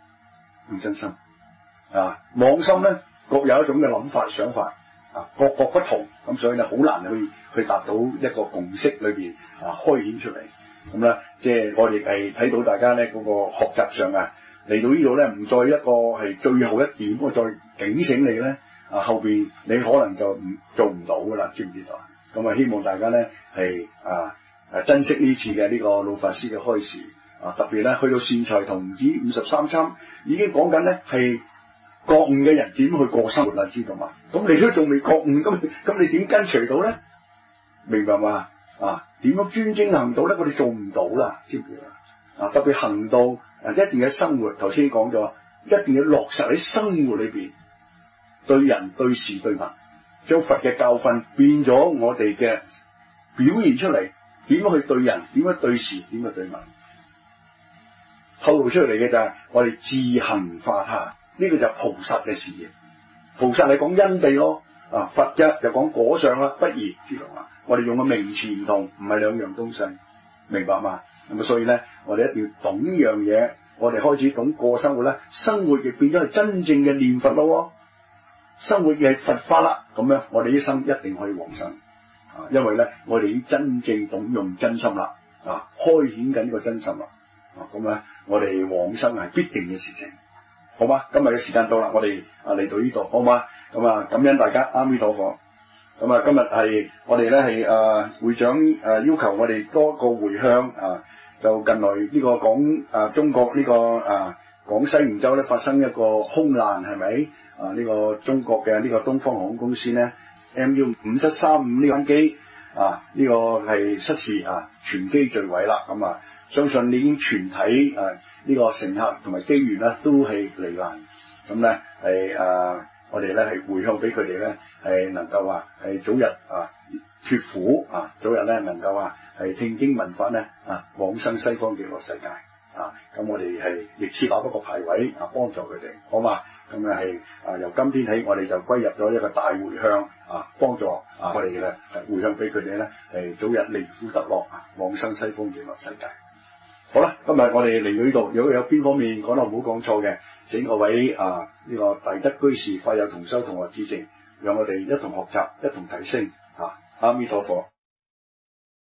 妄心咧各有一種嘅諗法想法各不同，咁所以咧好難去達到一個共識裏邊開顯出嚟。咁咧即係我哋係睇到大家咧嗰個學習上嚟到呢度咧，唔再一個係最後一點，我再警醒你咧後邊你可能就做唔到噶啦，知唔知道？咁希望大家咧係珍惜呢次嘅呢個老法師嘅開示特別咧去到善財童子53參已經講緊咧係覺悟嘅人點去過生活啦，知道嘛？咁你都仲未覺悟，咁你點跟隨到咧？明白嘛？點樣專精行道咧？我哋做唔到啦，知唔知啊？特別行道一定嘅生活，頭先講咗，一定要落實喺生活裏邊，對人對事對物，將佛嘅教訓變咗我哋嘅表現出嚟，點樣去對人，點樣對事，點樣對物，透露出嚟嘅就係我哋自行化他，呢個就係菩薩嘅事業。菩薩係講因地咯，佛嘅就講果相啦，不異，知道嘛？我哋用嘅名詞唔同，唔係兩樣東西，明白嘛？咁所以咧，我哋一定要懂呢樣嘢，我哋開始懂過生活咧，生活亦變咗係真正嘅念佛咯，生活亦係佛法啦。咁樣我哋一生一定可以往生因為咧我哋已經真正懂用真心啦，開顯緊呢個真心啦，咁咧我哋往生係必定嘅事情，好嘛？今日嘅時間到啦，我哋嚟到呢度，好嘛？咁感恩大家，阿彌陀佛。咁今日係我哋咧係會長要求我哋多個回向就近來呢個中國呢個廣西梧州咧發生一個空難，係咪呢個中國嘅呢個東方航空公司咧 MU5735呢班機呢個係失事全機墜毀啦。咁相信已經全體呢個乘客同埋機員咧都係罹難。咁咧係我哋咧係回向俾佢哋咧係能夠係早日脫苦早日咧能夠係聽經聞法咧往生西方極樂世界咁我哋係亦設立一個牌位幫助佢哋，好嘛？咁咧係由今天起我哋就歸入咗一個大回向幫助我哋咧回向俾佢哋咧係早日離苦得樂往生西方極樂世界。好啦，今日我哋嚟到呢度，如果有邊方面講得唔好講錯嘅，請各位呢個大德居士、法友同修同學指正，讓我哋一同學習，一同提升阿彌陀佛。